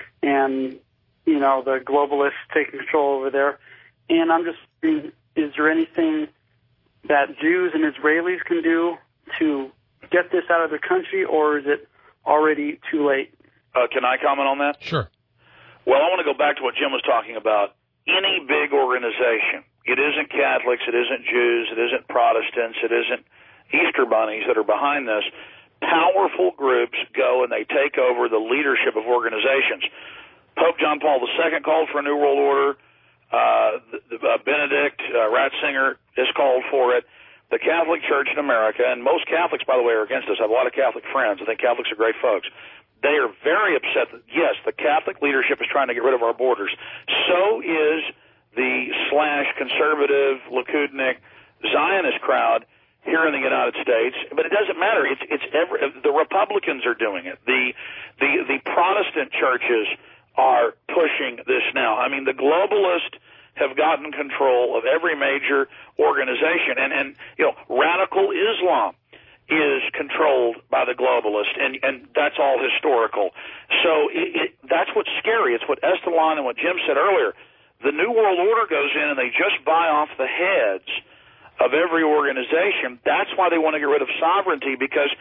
and, you know, the globalists taking control over there. And I'm just, is there anything that Jews and Israelis can do to get this out of their country, or is it already too late? Uh, can I comment on that? Sure. Well, I want to go back to what Jim was talking about. Any big organization, it isn't Catholics, it isn't Jews, it isn't Protestants, it isn't Easter bunnies that are behind this. Powerful groups go and they take over the leadership of organizations. Pope John Paul the Second called for a New World Order. Uh, the, uh, Benedict uh, Ratzinger has called for it. The Catholic Church in America, and most Catholics, by the way, are against this. I have a lot of Catholic friends. I think Catholics are great folks. They are very upset that, yes, the Catholic leadership is trying to get rid of our borders. So is the slash conservative, Likudnik, Zionist crowd here in the United States. But it doesn't matter. It's, it's every, the Republicans are doing it. The, the, the Protestant churches are pushing this now. I mean, the globalists have gotten control of every major organization, and, and you know, radical Islam is controlled by the globalists, and, and that's all historical. So it, it, that's what's scary. It's what Estelan and what Jim said earlier. The New World Order goes in and they just buy off the heads of every organization. That's why they want to get rid of sovereignty, because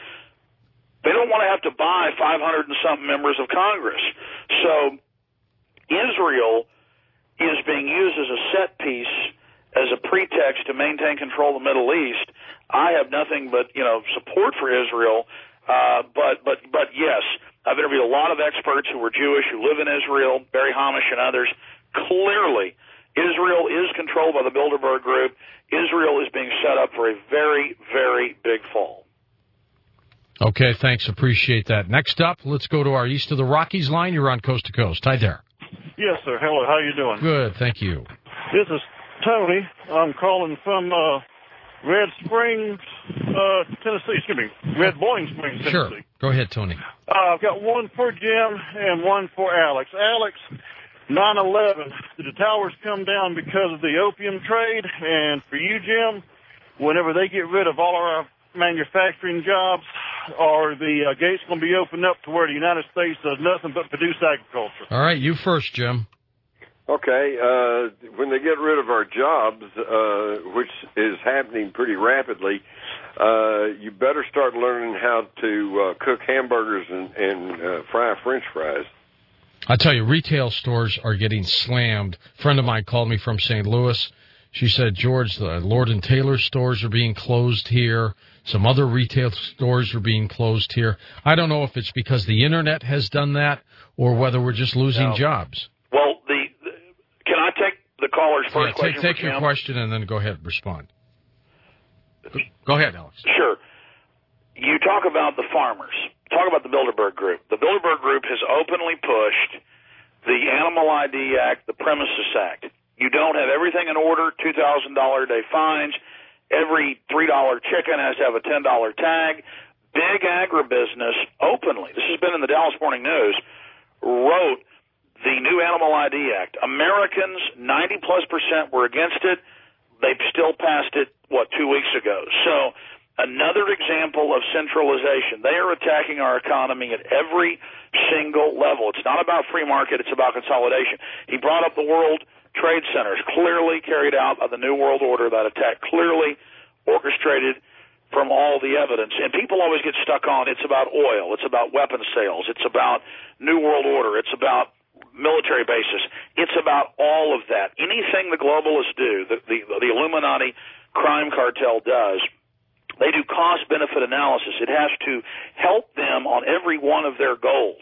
they don't want to have to buy five hundred and something members of Congress. So Israel is being used as a set piece, as a pretext to maintain control of the Middle East. I have nothing but, you know, support for Israel. Uh, but, but, but yes, I've interviewed a lot of experts who are Jewish, who live in Israel, Barry Hamish and others. Clearly, Israel is controlled by the Bilderberg Group. Israel is being set up for a very, very big fall. Okay, thanks. Appreciate that. Next up, let's go to our East of the Rockies line. You're on Coast to Coast. Hi there. Yes, sir. Hello. How you doing? Good, thank you. This is Tony. I'm calling from uh, Red Springs, uh, Tennessee. Excuse me, Red Bowling Springs, Tennessee. Sure. Go ahead, Tony. Uh, I've got one for Jim and one for Alex. Alex, nine eleven, did the towers come down because of the opium trade? And for you, Jim, whenever they get rid of all our manufacturing jobs, are the uh, gates going to be opened up to where the United States does nothing but produce agriculture? All right, you first, Jim. Okay, uh, when they get rid of our jobs, uh, which is happening pretty rapidly, uh, you better start learning how to uh, cook hamburgers and, and uh, fry French fries. I tell you, retail stores are getting slammed. A friend of mine called me from Saint Louis. She said, George, the Lord and Taylor stores are being closed here. Some other retail stores are being closed here. I don't know if it's because the Internet has done that or whether we're just losing no. jobs. Well, the, the can I take the caller's first yeah, take, question? Take for your Jim? question and then go ahead and respond. Go ahead, Alex. Sure. You talk about the farmers. Talk about the Bilderberg Group. The Bilderberg Group has openly pushed the Animal I D Act, the Premises Act. You don't have everything in order, two thousand dollars a day fines. Every three dollar chicken has to have a ten dollar tag. Big agribusiness openly, this has been in the Dallas Morning News, wrote the new Animal I D Act. Americans, ninety plus percent were against it. They still passed it, what, two weeks ago. So another example of centralization. They are attacking our economy at every single level. It's not about free market. It's about consolidation. He brought up the World Trade Centers, clearly carried out by the New World Order. That attack clearly orchestrated from all the evidence. And people always get stuck on it's about oil, it's about weapons sales, it's about New World Order, it's about military bases. It's about all of that. Anything the globalists do, the, the, the Illuminati crime cartel does, they do cost-benefit analysis. It has to help them on every one of their goals.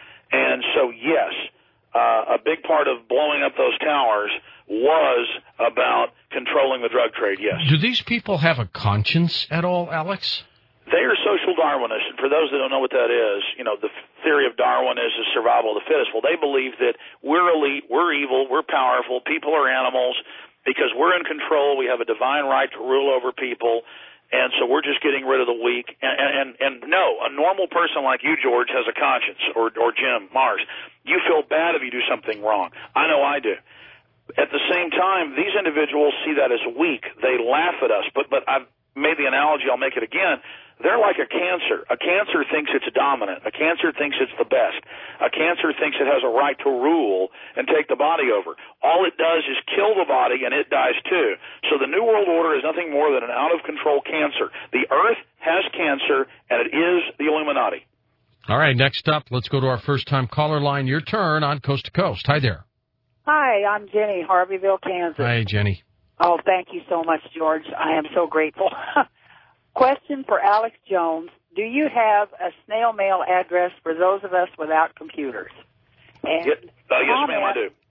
And so, yes, uh, a big part of blowing up those towers was about controlling the drug trade, yes. Do these people have a conscience at all, Alex? They are social Darwinists, and for those that don't know what that is, you know, the theory of Darwin is the survival of the fittest. Well, they believe that we're elite, we're evil, we're powerful, people are animals, because we're in control, we have a divine right to rule over people, and so we're just getting rid of the weak. And, and, and no, a normal person like you, George, has a conscience, or, or Jim, Mars. You feel bad if you do something wrong. I know I do. At the same time, these individuals see that as weak. They laugh at us, but, but I've made the analogy, I'll make it again. They're like a cancer. A cancer thinks it's dominant. A cancer thinks it's the best. A cancer thinks it has a right to rule and take the body over. All it does is kill the body, and it dies too. So the New World Order is nothing more than an out-of-control cancer. The Earth has cancer, and it is the Illuminati. All right, next up, let's go to our first-time caller line. Your turn on Coast to Coast. Hi there. Hi, I'm Jenny, Harveyville, Kansas. Hi, Jenny. Oh, thank you so much, George. I am so grateful. Question for Alex Jones. Do you have a snail mail address for those of us without computers? And yes, uh, yes ma'am, I do.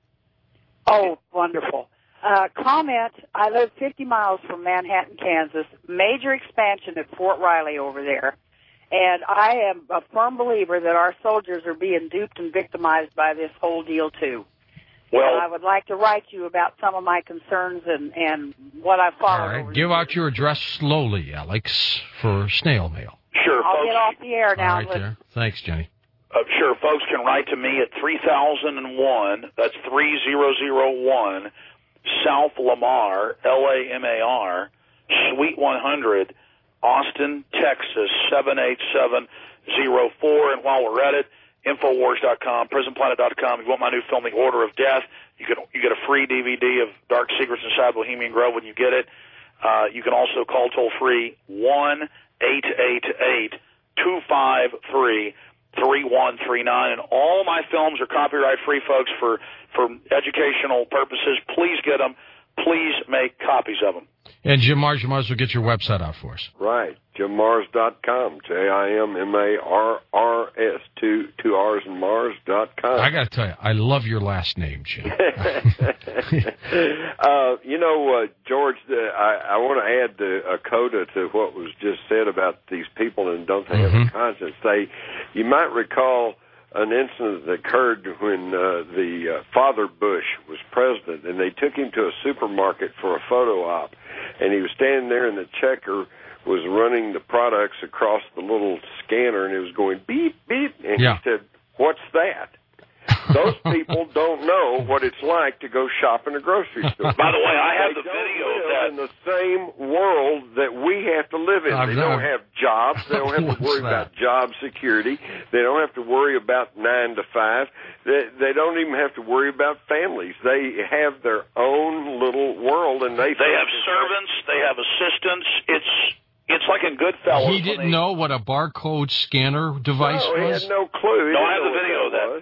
Oh, wonderful. Uh, comment, I live fifty miles from Manhattan, Kansas. Major expansion at Fort Riley over there. And I am a firm believer that our soldiers are being duped and victimized by this whole deal, too. Well, and I would like to write you about some of my concerns and, and what I've followed. All right, over give out your address slowly, Alex, for snail mail. Sure, I'll folks. get off the air now. All right, there. Thanks, Jenny. Uh, sure, folks can write to me at three thousand one, that's three thousand one, South Lamar, L A M A R, Suite one hundred, Austin, Texas, seven eight seven zero four. And while we're at it, Infowars dot com, Prison Planet dot com. If you want my new film, The Order of Death, you can you get a free D V D of Dark Secrets Inside Bohemian Grove when you get it. Uh, you can also call toll-free one eight eight eight two five three three one three nine. And all my films are copyright-free, folks, for, for educational purposes. Please get them. Please make copies of them. And Jim Mars, you might as well get your website out for us. Right, Jim Mars dot com, J I M M A R R S, two, two R's and Mars dot com. I got to tell you, I love your last name, Jim. uh, you know, uh, George, uh, I, I want to add the, a coda to what was just said about these people and don't they have Mm-hmm. a conscience. They, you might recall an incident that occurred when uh, the uh, Father Bush was president, and they took him to a supermarket for a photo op, and he was standing there, and the checker was running the products across the little scanner, and it was going beep, beep, and yeah. he said, "What's that?" Those people don't know what it's like to go shop in a grocery store. By the way, I have they the video of live that. in the same world that we have to live in. I've they never... don't have jobs. They don't have to worry that? about job security. They don't have to worry about nine to five. They, they don't even have to worry about families. They have their own little world, and they They have servants. They have assistants. It's it's like in Goodfellas. He didn't they... know what a barcode scanner device no, was? he had no clue. He no, didn't I have know the video of that. was.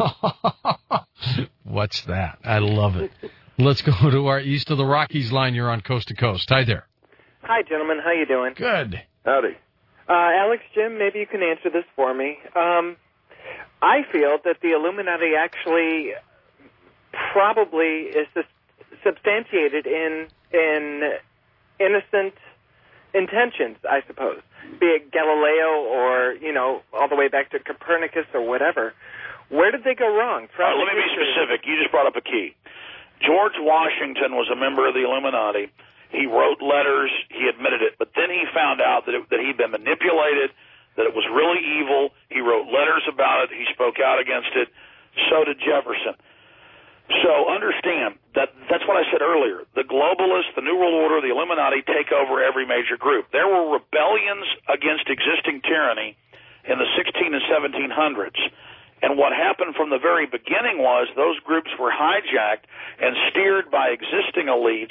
What's that? I love it. Let's go to our East of the Rockies line. You're on Coast to Coast. Hi there. Hi, gentlemen. How you doing? Good. Howdy. Uh, Alex, Jim, maybe you can answer this for me. Um, I feel that the Illuminati actually probably is substantiated in in innocent intentions, I suppose, be it Galileo or, you know, all the way back to Copernicus or whatever. Where did they go wrong? Uh, let me be specific. You just brought up a key. George Washington was a member of the Illuminati. He wrote letters. He admitted it. But then he found out that, it, that he'd been manipulated, that it was really evil. He wrote letters about it. He spoke out against it. So did Jefferson. So understand that that's what I said earlier. The globalists, the New World Order, the Illuminati take over every major group. There were rebellions against existing tyranny in the sixteen and seventeen hundreds. And what happened from the very beginning was those groups were hijacked and steered by existing elites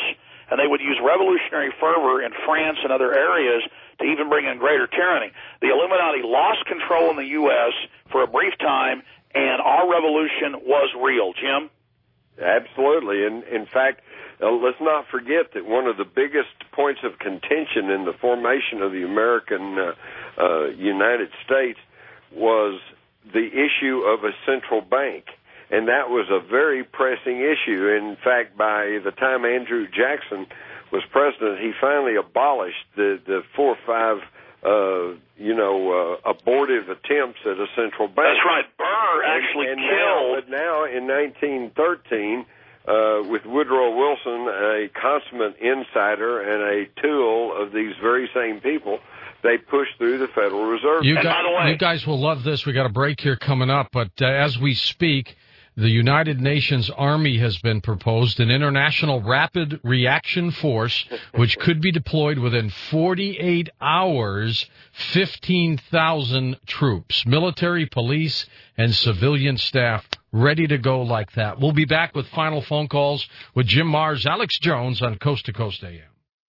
and they would use revolutionary fervor in France and other areas to even bring in greater tyranny. The Illuminati lost control in the U S for a brief time, and our revolution was real. Jim? Absolutely. And in fact, uh, let's not forget that one of the biggest points of contention in the formation of the American uh, uh, United States was the issue of a central bank. And that was a very pressing issue. In fact, by the time Andrew Jackson was president, he finally abolished the, the four or five, uh, you know, uh, abortive attempts at a central bank. That's right. Burr actually and, and killed. Now, but now, in nineteen thirteen, uh, with Woodrow Wilson, a consummate insider and a tool of these very same people, they pushed through the Federal Reserve. You, and guys, by the way, you guys will love this. We got a break here coming up, but uh, as we speak, the United Nations Army has been proposed, an international rapid reaction force, which could be deployed within forty-eight hours, fifteen thousand troops, military, police, and civilian staff ready to go like that. We'll be back with final phone calls with Jim Marrs, Alex Jones on Coast to Coast A M.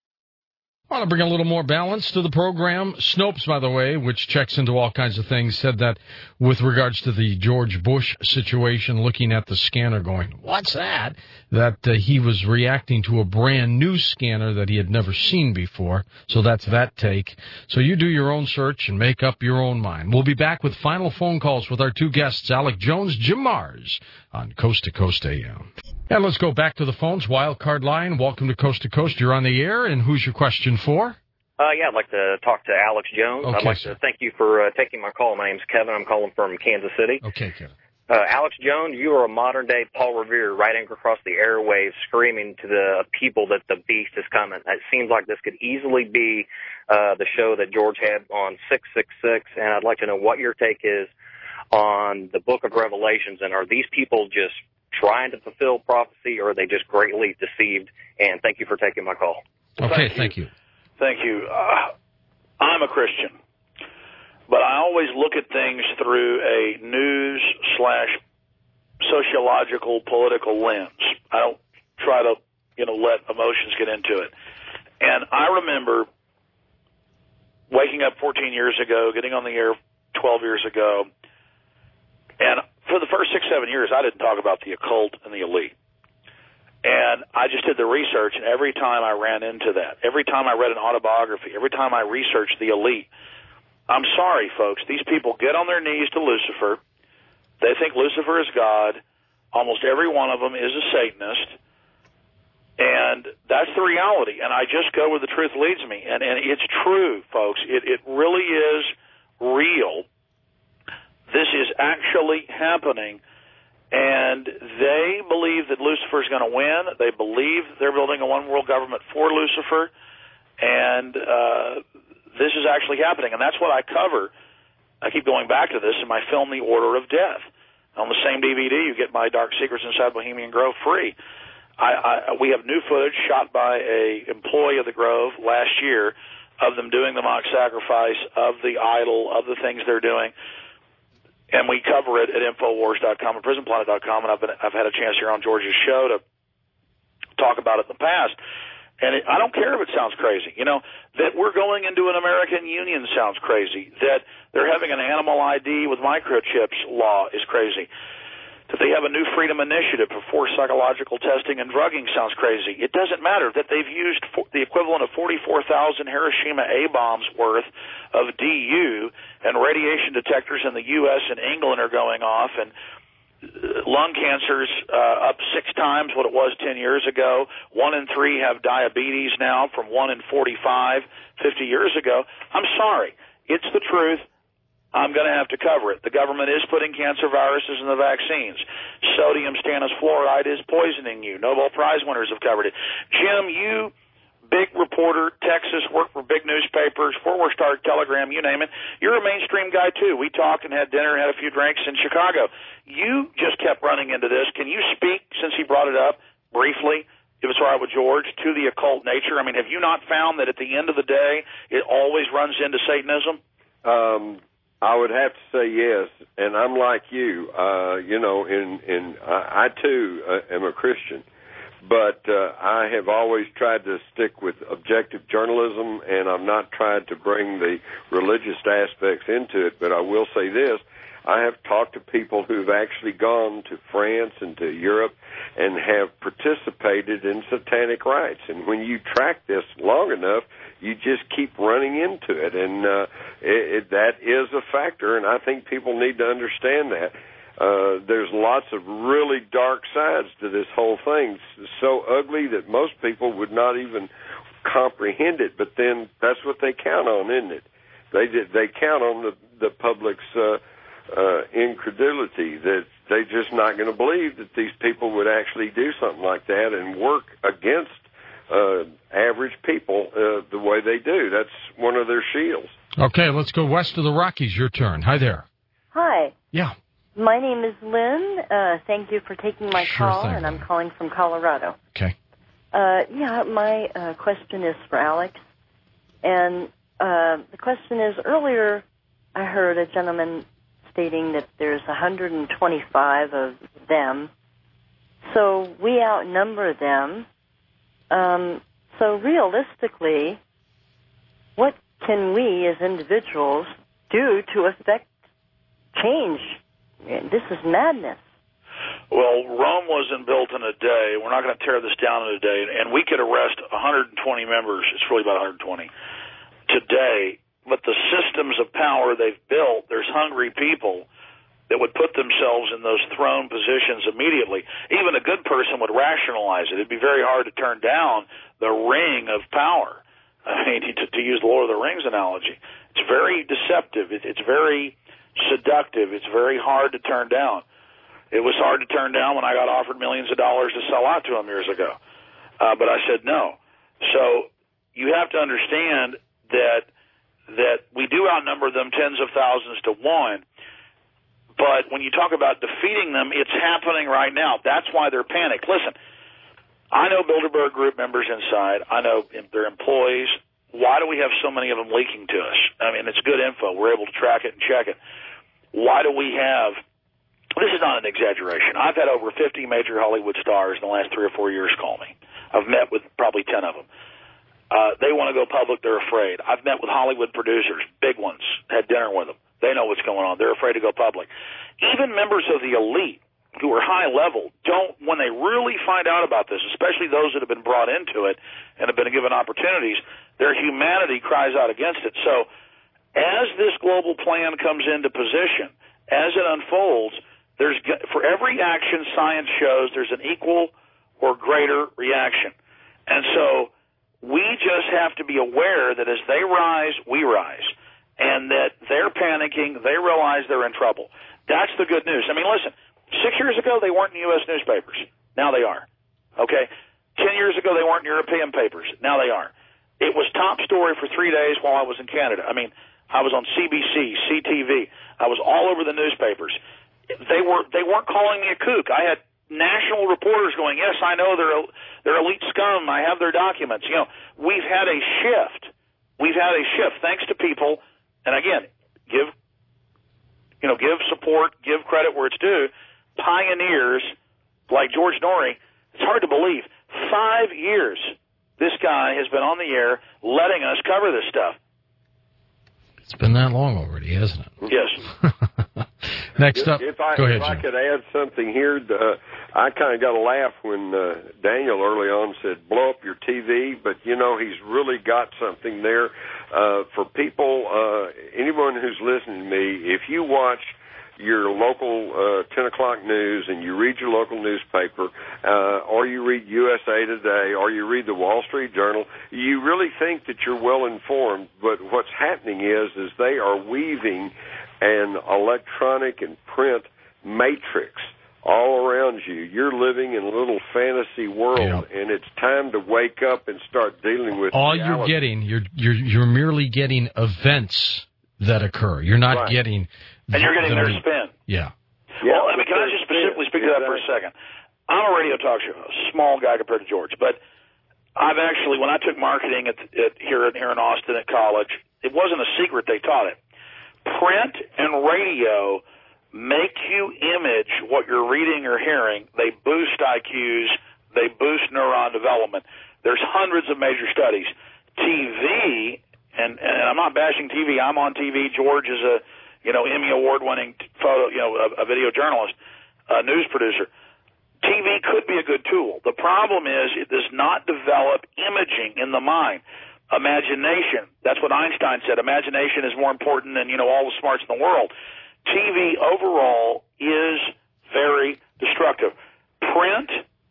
I want to bring a little more balance to the program. Snopes, by the way, which checks into all kinds of things, said that with regards to the George Bush situation, looking at the scanner going, what's that? That uh, he was reacting to a brand new scanner that he had never seen before. So that's that take. So you do your own search and make up your own mind. We'll be back with final phone calls with our two guests, Alex Jones, Jim Marrs, on Coast to Coast A M. And let's go back to the phones. Wild Card Line, welcome to Coast to Coast. You're on the air, and who's your question for? Uh, yeah, I'd like to talk to Alex Jones. Okay, I'd like sir. to thank you for uh, taking my call. My name's Kevin. I'm calling from Kansas City. Okay, Kevin. Uh, Alex Jones, you are a modern-day Paul Revere riding across the airwaves screaming to the people that the beast is coming. It seems like this could easily be uh, the show that George had on six six six, and I'd like to know what your take is on the book of Revelations, and are these people just trying to fulfill prophecy, or are they just greatly deceived? And thank you for taking my call. Okay, Thank you. thank you. Thank you. Uh, I'm a Christian, but I always look at things through a news slash sociological political lens. I don't try to, you know, let emotions get into it. And I remember waking up fourteen years ago, getting on the air twelve years ago, and for the first six, seven years, I didn't talk about the occult and the elite. And I just did the research, and every time I ran into that, every time I read an autobiography, every time I researched the elite, I'm sorry, folks, these people get on their knees to Lucifer. They think Lucifer is God. Almost every one of them is a Satanist. And that's the reality. And I just go where the truth leads me. And, and it's true, folks. It, it really is real. This is actually happening. And they believe that Lucifer is going to win. They believe they're building a one-world government for Lucifer. And uh, this is actually happening. And that's what I cover. I keep going back to this in my film, The Order of Death. On the same D V D, you get my Dark Secrets Inside Bohemian Grove free. I, I, we have new footage shot by a employee of the Grove last year of them doing the mock sacrifice, of the idol, of the things they're doing. And we cover it at Infowars dot com and Prison Planet dot com, and I've, been, I've had a chance here on George's show to talk about it in the past. And it, I don't care if it sounds crazy. You know, that we're going into an American Union sounds crazy. That they're having an animal I D with microchips law is crazy. That they have a new freedom initiative for forced psychological testing and drugging sounds crazy. It doesn't matter that they've used for, the equivalent of forty-four thousand Hiroshima A-bombs worth of D U, and radiation detectors in the U S and England are going off, and lung cancer's uh, up six times what it was ten years ago. One in three have diabetes now from one in forty-five fifty years ago. I'm sorry. It's the truth. I'm going to have to cover it. The government is putting cancer viruses in the vaccines. Sodium stannous fluoride is poisoning you. Nobel Prize winners have covered it. Jim, you, big reporter, Texas, work for big newspapers, Fort Worth Star, Telegram, you name it. You're a mainstream guy, too. We talked and had dinner and had a few drinks in Chicago. You just kept running into this. Can you speak, since he brought it up, briefly, if it's all right with George, to the occult nature? I mean, have you not found that at the end of the day, it always runs into Satanism? Um, I would have to say yes, and I'm like you. Uh, you know, in in I, I too uh, am a Christian, but uh, I have always tried to stick with objective journalism, and I've not tried to bring the religious aspects into it. But I will say this. I have talked to people who've actually gone to France and to Europe and have participated in satanic rites. And when you track this long enough, you just keep running into it. And uh, it, it, that is a factor, and I think people need to understand that. Uh, there's lots of really dark sides to this whole thing. It's so ugly that most people would not even comprehend it, but then that's what they count on, isn't it? They did, they count on the, the public's uh, uh, incredulity, that they're just not going to believe that these people would actually do something like that and work against uh, average people uh, the way they do. That's one of their shields. Okay, let's go west of the Rockies. Your turn. Hi there. Hi. Yeah. My name is Lynn. Uh, thank you for taking my Sure call, thing, and I'm Lynn. calling from Colorado. Okay. Uh, yeah, my uh, question is for Alex. And uh, the question is, earlier I heard a gentleman stating that there's one hundred twenty-five of them. So we outnumber them. Um, so realistically, what can we as individuals do to affect change? This is madness. Well, Rome wasn't built in a day. We're not going to tear this down in a day. And we could arrest one hundred twenty members. It's really about one hundred twenty today. But the systems of power they've built, there's hungry people that would put themselves in those throne positions immediately. Even a good person would rationalize it. It'd be very hard to turn down the ring of power. I mean, to, to use the Lord of the Rings analogy. It's very deceptive. It, it's very seductive. It's very hard to turn down. It was hard to turn down when I got offered millions of dollars to sell out to them years ago. Uh, but I said no. So you have to understand that that we do outnumber them tens of thousands to one. But when you talk about defeating them, it's happening right now. That's why they're panicked. Listen, I know Bilderberg Group members inside. I know their employees. Why do we have so many of them leaking to us? I mean, it's good info. We're able to track it and check it. Why do we have – this is not an exaggeration. I've had over fifty major Hollywood stars in the last three or four years call me. I've met with probably ten of them. Uh, they want to go public. They're afraid. I've met with Hollywood producers, big ones, had dinner with them. They know what's going on. They're afraid to go public. Even members of the elite who are high level don't, when they really find out about this, especially those that have been brought into it and have been given opportunities, their humanity cries out against it. So as this global plan comes into position, as it unfolds, there's for every action science shows there's an equal or greater reaction. And so we just have to be aware that as they rise, we rise, and that they're panicking, they realize they're in trouble. That's the good news. I mean, listen, six years ago they weren't in U S newspapers. Now they are. Okay? Ten years ago they weren't in European papers. Now they are. It was top story for three days while I was in Canada. I mean, I was on C B C, C T V. I was all over the newspapers. They were they weren't calling me a kook. I had national reporters going, yes, I know they're they're elite scum. I have their documents. You know, we've had a shift. We've had a shift thanks to people. And again, give you know, give support, give credit where it's due. Pioneers like George Norrie. It's hard to believe. Five years this guy has been on the air letting us cover this stuff. It's been that long already, hasn't it? Yes. Next up, if I, go ahead, if I Jim. could add something here, uh, I kind of got a laugh when uh, Daniel early on said, blow up your T V, but, you know, he's really got something there. Uh, for people, uh, anyone who's listening to me, if you watch your local uh, ten o'clock news and you read your local newspaper, uh, or you read U S A Today, or you read the Wall Street Journal, you really think that you're well informed, but what's happening is, is they are weaving an electronic and print matrix all around you. You're living in a little fantasy world, yeah. And it's time to wake up and start dealing with all reality. You're getting. You're you're you're merely getting events that occur. You're not right. getting. And you're getting the, their spin. Yeah. yeah. Well, I mean, can I just specifically speak to that for a second? I'm a radio talk show, a small guy compared to George, but I've actually, when I took marketing at, at here in here in Austin at college, it wasn't a secret they taught it. Print and radio make you image what you're reading or hearing. They boost I Qs. they boost neuron development. There's hundreds of major studies. T V, and, and I'm not bashing T V. I'm on T V. George is a, you know, Emmy award-winning photo, you know, a, a video journalist, a news producer. T V could be a good tool. The problem is it does not develop imaging in the mind. Imagination. That's what Einstein said. Imagination is more important than, you know, all the smarts in the world. T V overall is very destructive. Print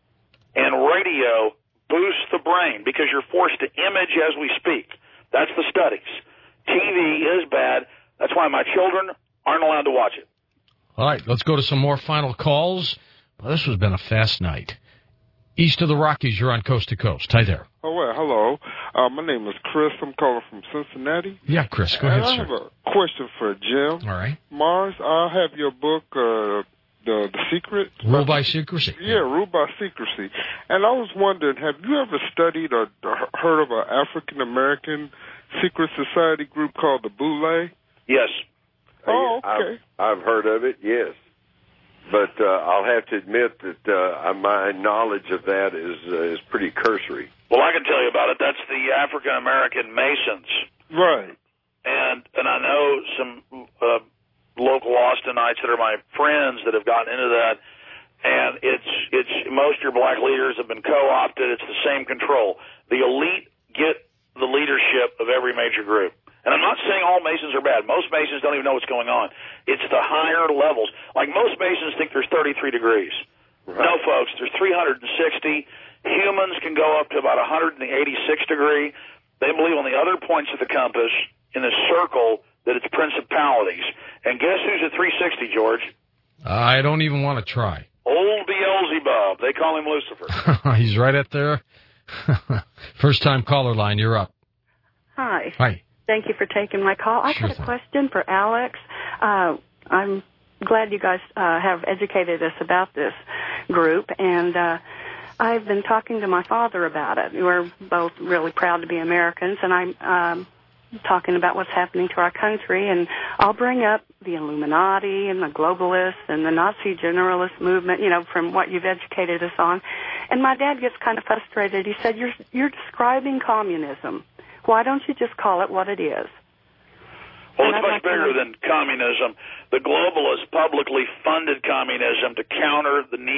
and radio boost the brain because you're forced to image as we speak. That's the studies. T V is bad. That's why my children aren't allowed to watch it. All right, let's go to some more final calls. Well, this has been a fast night. East of the Rockies, you're on Coast to Coast. Hi there. Oh, well, hello. Uh, my name is Chris. I'm calling from Cincinnati. Yeah, Chris, go ahead, and I sir. have a question for Jim. All right. Mars, I have your book, uh, The The Secret. Rule by Secrecy. Yeah, Rule by Secrecy. And I was wondering, have you ever studied or heard of an African-American secret society group called the Boule? Yes. Oh, okay. I've, I've heard of it, yes. But uh, I'll have to admit that uh, my knowledge of that is uh, is pretty cursory. Well, I can tell you about it. That's the African American Masons. Right. And and I know some uh, local Austinites that are my friends that have gotten into that. And it's it's most of your black leaders have been co-opted. It's the same control. The elite get the leadership of every major group. And I'm not saying all Masons are bad. Most Masons don't even know what's going on. It's the higher levels. Like most Masons think there's thirty-three degrees. Right. No, folks, there's three hundred sixty. Humans can go up to about one hundred eighty-six degree. They believe on the other points of the compass in the circle that it's principalities. And guess who's at three sixty, George? I don't even want to try. Old Beelzebub. They call him Lucifer. He's right up there. First-time caller line, you're up. Hi. Hi. Thank you for taking my call. I've Sure got a thing. question for Alex. Uh, I'm glad you guys uh, have educated us about this group, and uh, I've been talking to my father about it. We're both really proud to be Americans, and I'm um, talking about what's happening to our country, and I'll bring up the Illuminati and the globalists and the Nazi generalist movement, you know, from what you've educated us on. And my dad gets kind of frustrated. He said, you're, you're describing communism. Why don't you just call it what it is? Well, it's much bigger than communism. The globalists publicly funded communism to counter the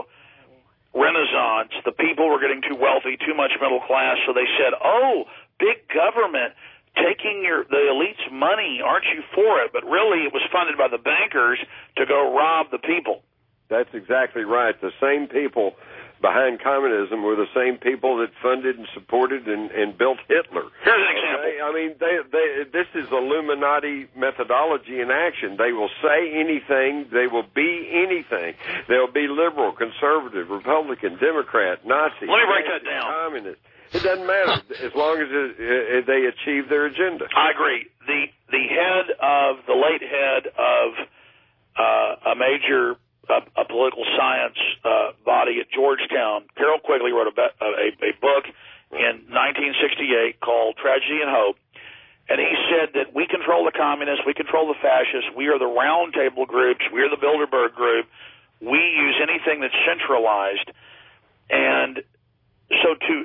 neo-Renaissance. The people were getting too wealthy, too much middle class, so they said, oh, big government taking your the elite's money, aren't you for it? But really it was funded by the bankers to go rob the people. That's exactly right. The same people behind communism were the same people that funded and supported and, and built Hitler. Here's an example. They, I mean, they, they, this is Illuminati methodology in action. They will say anything. They will be anything. They'll be liberal, conservative, Republican, Democrat, Nazi. Let me break that down. Communist. It doesn't matter as long as it, uh, they achieve their agenda. I agree. The the head of the late head of uh, a major a, a political science uh, body at Georgetown, Carol Quigley, wrote a, a, a book in nineteen sixty-eight called Tragedy and Hope, and he said that we control the communists, we control the fascists, we are the round table groups, we are the Bilderberg group, we use anything that's centralized, and so to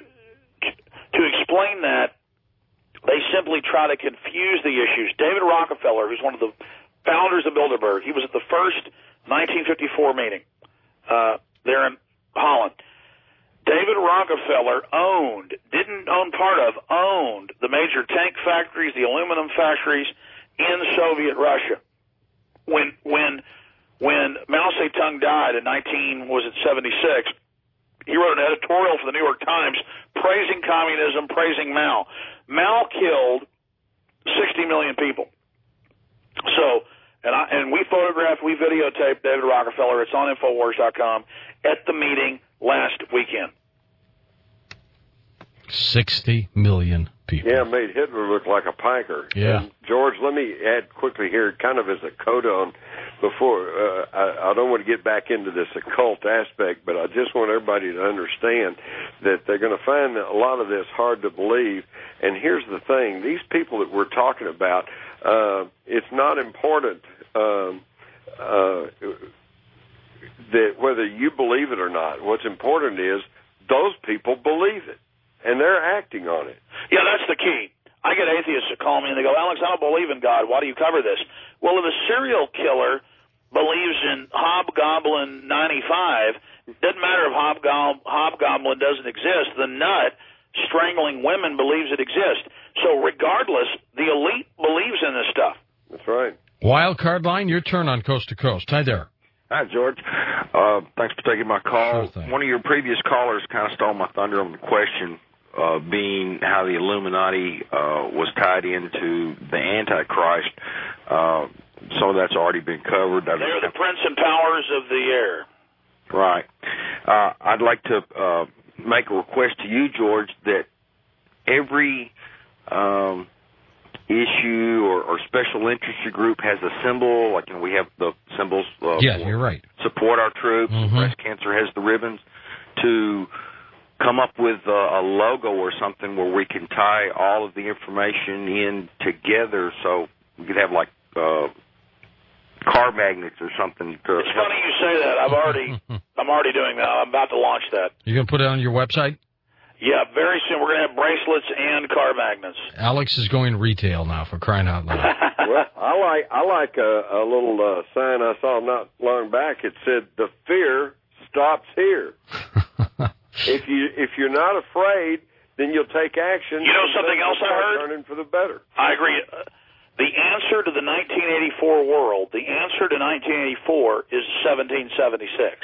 to explain that, they simply try to confuse the issues. David Rockefeller, who's one of the founders of Bilderberg, he was at the first nineteen fifty-four meeting uh, there in Holland. David Rockefeller owned, didn't own part of, owned the major tank factories, the aluminum factories in Soviet Russia. When when when Mao Zedong died in nineteen was it seventy-six, he wrote an editorial for the New York Times praising communism, praising Mao. Mao killed sixty million people. So, and I, and we photographed, we videotaped David Rockefeller. It's on Infowars dot com at the meeting last weekend. sixty million people. Yeah, made Hitler look like a piker. Yeah. And George, let me add quickly here, kind of as a codon, before uh, I, I don't want to get back into this occult aspect, but I just want everybody to understand that they're going to find a lot of this hard to believe. And here's the thing: these people that we're talking about, uh, it's not important um, uh, that whether you believe it or not. What's important is those people believe it, and they're acting on it. Yeah, that's the key. I get atheists that call me and they go, Alex, I don't believe in God. Why do you cover this? Well, if a serial killer believes in Hobgoblin ninety-five, doesn't matter if Hobgob- Hobgoblin doesn't exist. The nut strangling women believes it exists. So regardless, the elite believes in this stuff. That's right. Wild Card Line, your turn on Coast to Coast. Hi there. Hi, George. Uh, thanks for taking my call. Sure thing. One of your previous callers kind of stole my thunder on the question, uh, being how the Illuminati uh, was tied into the Antichrist. Uh, some of that's already been covered. They're the prince and powers of the air. Right. Uh, I'd like to uh, make a request to you, George, that every um, issue or, or special interest group has a symbol. Like, you know, we have the symbols. Uh, yeah, you're right. Support our troops. Mm-hmm. Breast cancer has the ribbons. To come up with a, a logo or something where we can tie all of the information in together, so we could have like uh, car magnets or something. To it's funny you say that. I've already, I'm already doing that. I'm about to launch that. You gonna put it on your website? Yeah, very soon. We're gonna have bracelets and car magnets. Alex is going retail now, for crying out loud. Well, I like I like a, a little uh, sign I saw not long back. It said, "The fear stops here." if you if you're not afraid, then you'll take action. You know something else I heard? Turning for the better. I agree. Uh, the answer to the nineteen eighty-four world, the answer to nineteen eighty-four is seventeen seventy-six.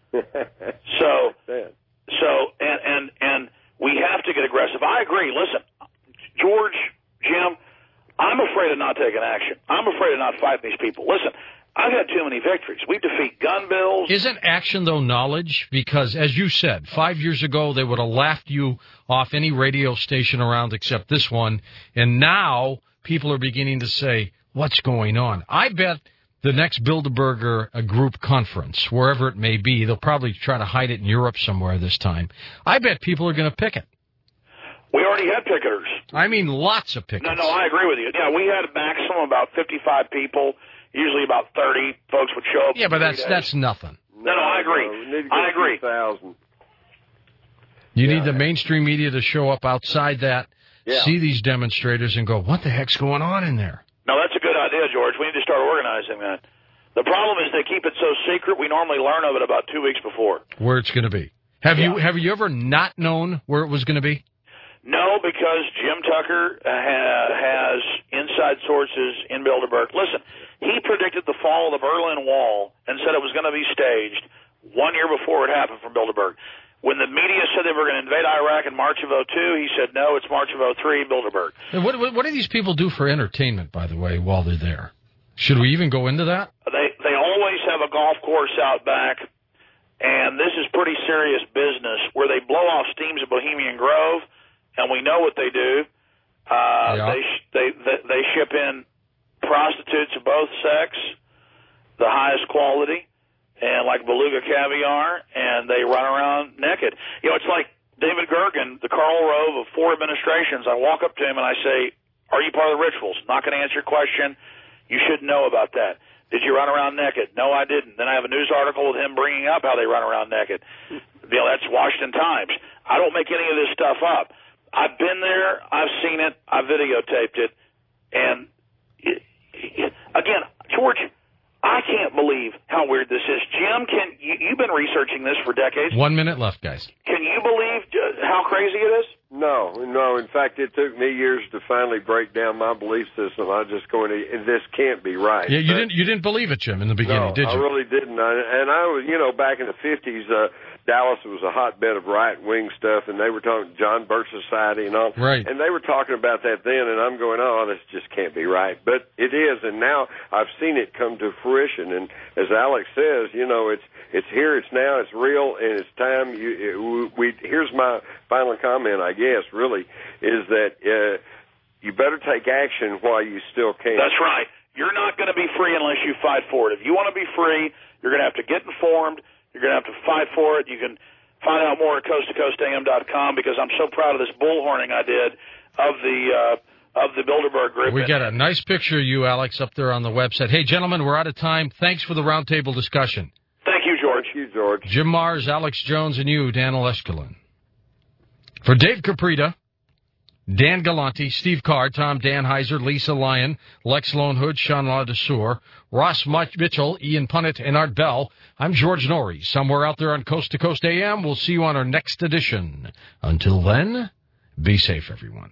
so, so, and and and we have to get aggressive. I agree. Listen, George, Jim, I'm afraid of not taking action. I'm afraid of not fighting these people. Listen, I've had too many victories. We defeat gun bills. Isn't action, though, knowledge? Because, as you said, five years ago, they would have laughed you off any radio station around except this one. And now people are beginning to say, what's going on? I bet the next Bilderberger a group conference, wherever it may be, they'll probably try to hide it in Europe somewhere this time. I bet people are going to picket. We already had picketers. I mean, lots of pickets. No, no, I agree with you. Yeah, we had a maximum about fifty-five people. Usually about thirty folks would show up. Yeah, but that's that's nothing. No, no, I agree. No, we need to get I agree. two thousand. You Yeah. need the mainstream media to show up outside that, Yeah. see these demonstrators, and go, what the heck's going on in there? No, that's a good idea, George. We need to start organizing that. The problem is they keep it so secret, we normally learn of it about two weeks before. Where it's going to be. Have Yeah. you have you ever not known where it was going to be? No, because Jim Tucker ha- has inside sources in Bilderberg. Listen, he predicted the fall of the Berlin Wall and said it was going to be staged one year before it happened from Bilderberg. When the media said they were going to invade Iraq in March of oh two, he said, no, it's March of oh three, Bilderberg. And what, what what do these people do for entertainment, by the way, while they're there? Should we even go into that? They they always have a golf course out back, and this is pretty serious business where they blow off steams at Bohemian Grove, and we know what they do. Uh, Yeah. they, sh- they they they ship in prostitutes of both sex, the highest quality, and like beluga caviar, and they run around naked. You know, it's like David Gergen, the Karl Rove of four administrations. I walk up to him and I say, are you part of the rituals? Not going to answer your question. You should know about that. Did you run around naked? No, I didn't. Then I have a news article with him bringing up how they run around naked. You know, that's Washington Times. I don't make any of this stuff up. I've been there. I've seen it. I videotaped it. And, it, it, again, George, I can't believe how weird this is. Jim, can you, you've been researching this for decades. One minute left, guys. Can you believe uh, how crazy it is? No, no. In fact, it took me years to finally break down my belief system. I was just going to, this can't be right. Yeah, you But- didn't you didn't believe it, Jim, in the beginning, no, did you? I really didn't. I, and I was, you know, back in the fifties, uh, Dallas was a hotbed of right-wing stuff, and they were talking John Birch Society and all. Right. And they were talking about that then, and I'm going, oh, this just can't be right. But it is, and now I've seen it come to fruition. And as Alex says, you know, it's it's here, it's now, it's real, and it's time. You, it, we here's my final comment, I guess, really, is that uh, you better take action while you still can. That's right. You're not going to be free unless you fight for it. If you want to be free, you're going to have to get informed. You're going to have to fight for it. You can find out more at coast to coast a m dot com because I'm so proud of this bullhorning I did of the uh, of the Bilderberg group. We got a nice picture of you, Alex, up there on the website. Hey, gentlemen, we're out of time. Thanks for the roundtable discussion. Thank you, George. Thank you, George. Jim Mars, Alex Jones, and you, Dan Oleshkelin. For Dave Caprita, Dan Galante, Steve Carr, Tom Danheiser, Lisa Lyon, Lex Lonehood, Sean LaDesseur, Ross Mitchell, Ian Punnett, and Art Bell, I'm George Norrie. Somewhere out there on Coast to Coast A M, we'll see you on our next edition. Until then, be safe, everyone.